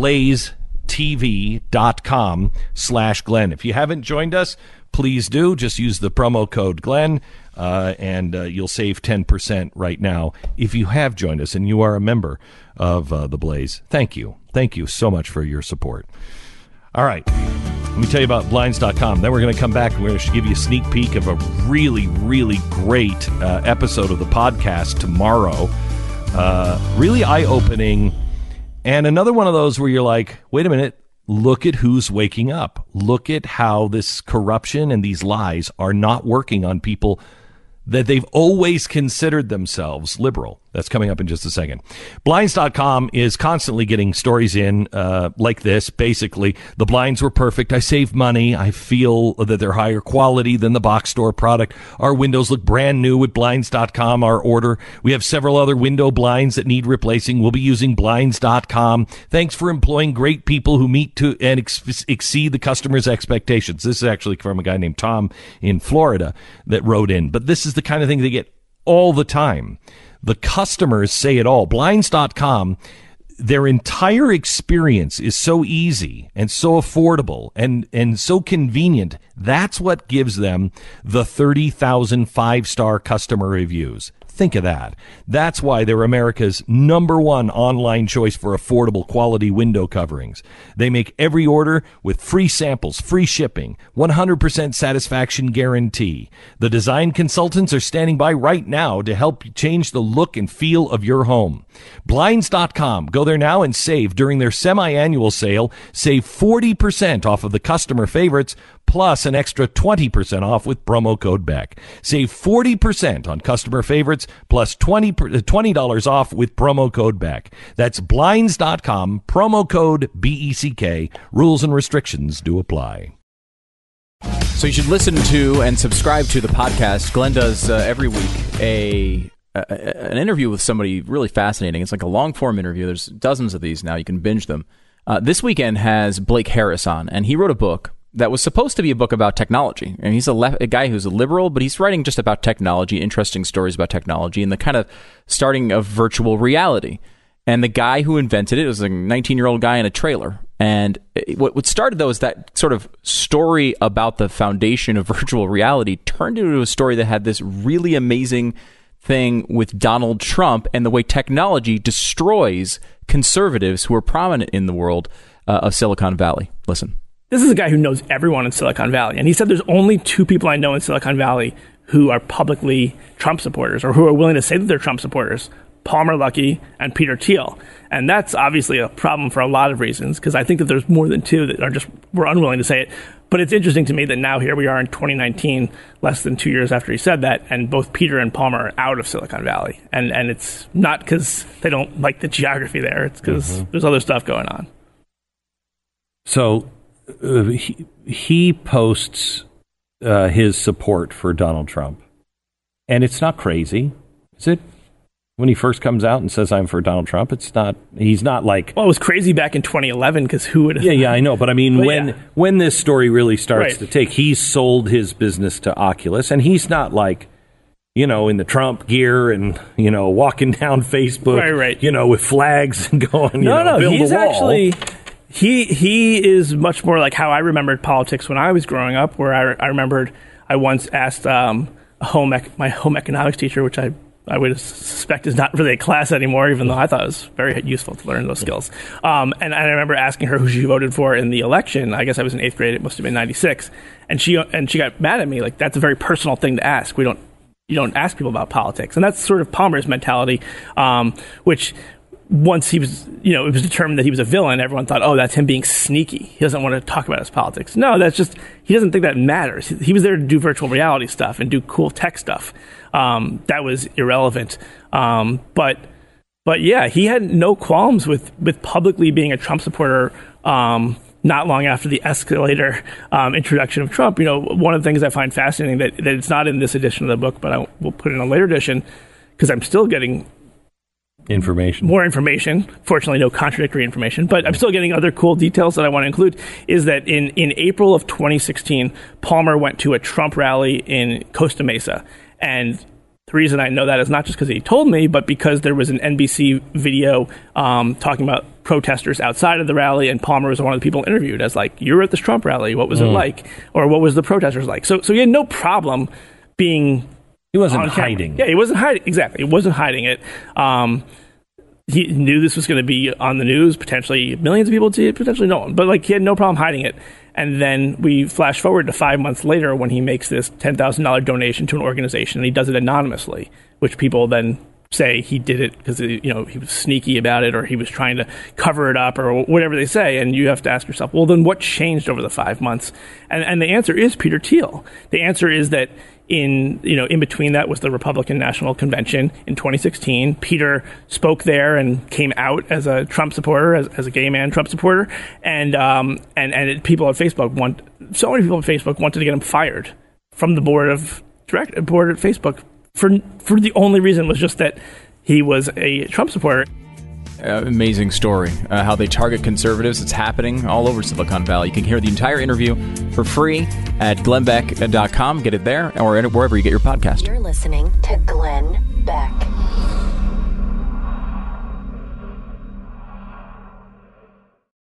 theblazetv.com/Glenn. If you haven't joined us, please do. Just use the promo code Glenn, and you'll save 10% right now. If you have joined us and you are a member of The Blaze, thank you. Thank you so much for your support. All right. Let me tell you about Blinds.com. Then we're going to come back and we're going to give you a sneak peek of a really, really great episode of the podcast tomorrow. Really eye-opening. And another one of those where you're like, wait a minute, look at who's waking up. Look at how this corruption and these lies are not working on people that they've always considered themselves liberal. That's coming up in just a second. Blinds.com is constantly getting stories in like this. Basically, the blinds were perfect. I saved money. I feel that they're higher quality than the box store product. Our windows look brand new with Blinds.com, our order. We have several other window blinds that need replacing. We'll be using Blinds.com. Thanks for employing great people who meet to and exceed the customer's expectations. This is actually from a guy named Tom in Florida that wrote in. But this is the kind of thing they get all the time. The customers say it all. Blinds.com, their entire experience is so easy and so affordable and so convenient. That's what gives them the 30,000 five-star customer reviews. Think of that. That's why they're America's #1 online choice for affordable quality window coverings. They make every order with free samples, free shipping, 100% satisfaction guarantee. The design consultants are standing by right now to help change the look and feel of your home. Blinds.com. Go there now and save during their semi-annual sale. Save 40% off of the customer favorites, plus an extra 20% off with promo code Beck. Save 40% on customer favorites, plus $20 off with promo code Beck. That's Blinds.com, promo code BECK. Rules and restrictions do apply. So you should listen to and subscribe to the podcast. Glenn does every week an interview with somebody really fascinating. It's like a long-form interview. There's dozens of these now. You can binge them. This weekend has Blake Harris on, and he wrote a book that was supposed to be a book about technology. And he's a guy who's a liberal, but he's writing just about technology, interesting stories about technology, and the kind of starting of virtual reality. And the guy who invented it was a 19-year-old guy in a trailer. And what started, though, is that sort of story about the foundation of virtual reality turned into a story that had this really amazing thing with Donald Trump and the way technology destroys conservatives who are prominent in the world of Silicon Valley. Listen. This is a guy who knows everyone in Silicon Valley. And he said there's only 2 people I know in Silicon Valley who are publicly Trump supporters or who are willing to say that they're Trump supporters, Palmer Luckey and Peter Thiel. And that's obviously a problem for a lot of reasons, because I think that there's more than 2 that were unwilling to say it. But it's interesting to me that now here we are in 2019, less than 2 years after he said that, and both Peter and Palmer are out of Silicon Valley. And it's not because they don't like the geography there. It's because there's other stuff going on. So he posts his support for Donald Trump. And it's not crazy, is it? When he first comes out and says, I'm for Donald Trump, he's not like... Well, it was crazy back in 2011, because who would have... Yeah, I know. But I mean, when this story really starts to take, he's sold his business to Oculus, and he's not like, in the Trump gear and, walking down Facebook, with flags and going, build he's a wall. Actually... He is much more like how I remembered politics when I was growing up, where I remembered I once asked my home economics teacher, which I would suspect is not really a class anymore, even though I thought it was very useful to learn those skills. And I remember asking her who she voted for in the election. I guess I was in 8th grade. It must have been 96. And she got mad at me. Like, that's a very personal thing to ask. You don't ask people about politics. And that's sort of Palmer's mentality, which... Once he was, it was determined that he was a villain, everyone thought, oh, that's him being sneaky. He doesn't want to talk about his politics. No, that's just, he doesn't think that matters. He was there to do virtual reality stuff and do cool tech stuff. That was irrelevant. But yeah, he had no qualms with publicly being a Trump supporter, not long after the escalator introduction of Trump. One of the things I find fascinating that it's not in this edition of the book, but I will put it in a later edition, because I'm still getting more information. Fortunately, no contradictory information, but I'm still getting other cool details that I want to include, is that in April of 2016, Palmer went to a Trump rally in Costa Mesa, and The reason I know that is not just because he told me, but because there was an NBC video talking about protesters outside of the rally, and Palmer was one of the people interviewed as like, you were at this Trump rally, what was it like? Or what was the protesters like? So he had no problem being... He wasn't hiding. Yeah, he wasn't hiding. Exactly. He wasn't hiding it. He knew this was going to be on the news, potentially millions of people would see it, potentially no one. But like, he had no problem hiding it. And then we flash forward to 5 months later when he makes this $10,000 donation to an organization, and he does it anonymously, which people then say he did it because he was sneaky about it, or he was trying to cover it up, or whatever they say. And you have to ask yourself, well, then what changed over the 5 months? And the answer is Peter Thiel. The answer is that in between that was the Republican National Convention in 2016. Peter spoke there and came out as a Trump supporter, as a gay man Trump supporter, and people at Facebook so many people at Facebook wanted to get him fired from the board at Facebook for the only reason was just that he was a Trump supporter. Amazing story. How they target conservatives. It's happening all over Silicon Valley. You can hear the entire interview for free at glennbeck.com. Get it there or wherever you get your podcast. You're listening to Glenn Beck.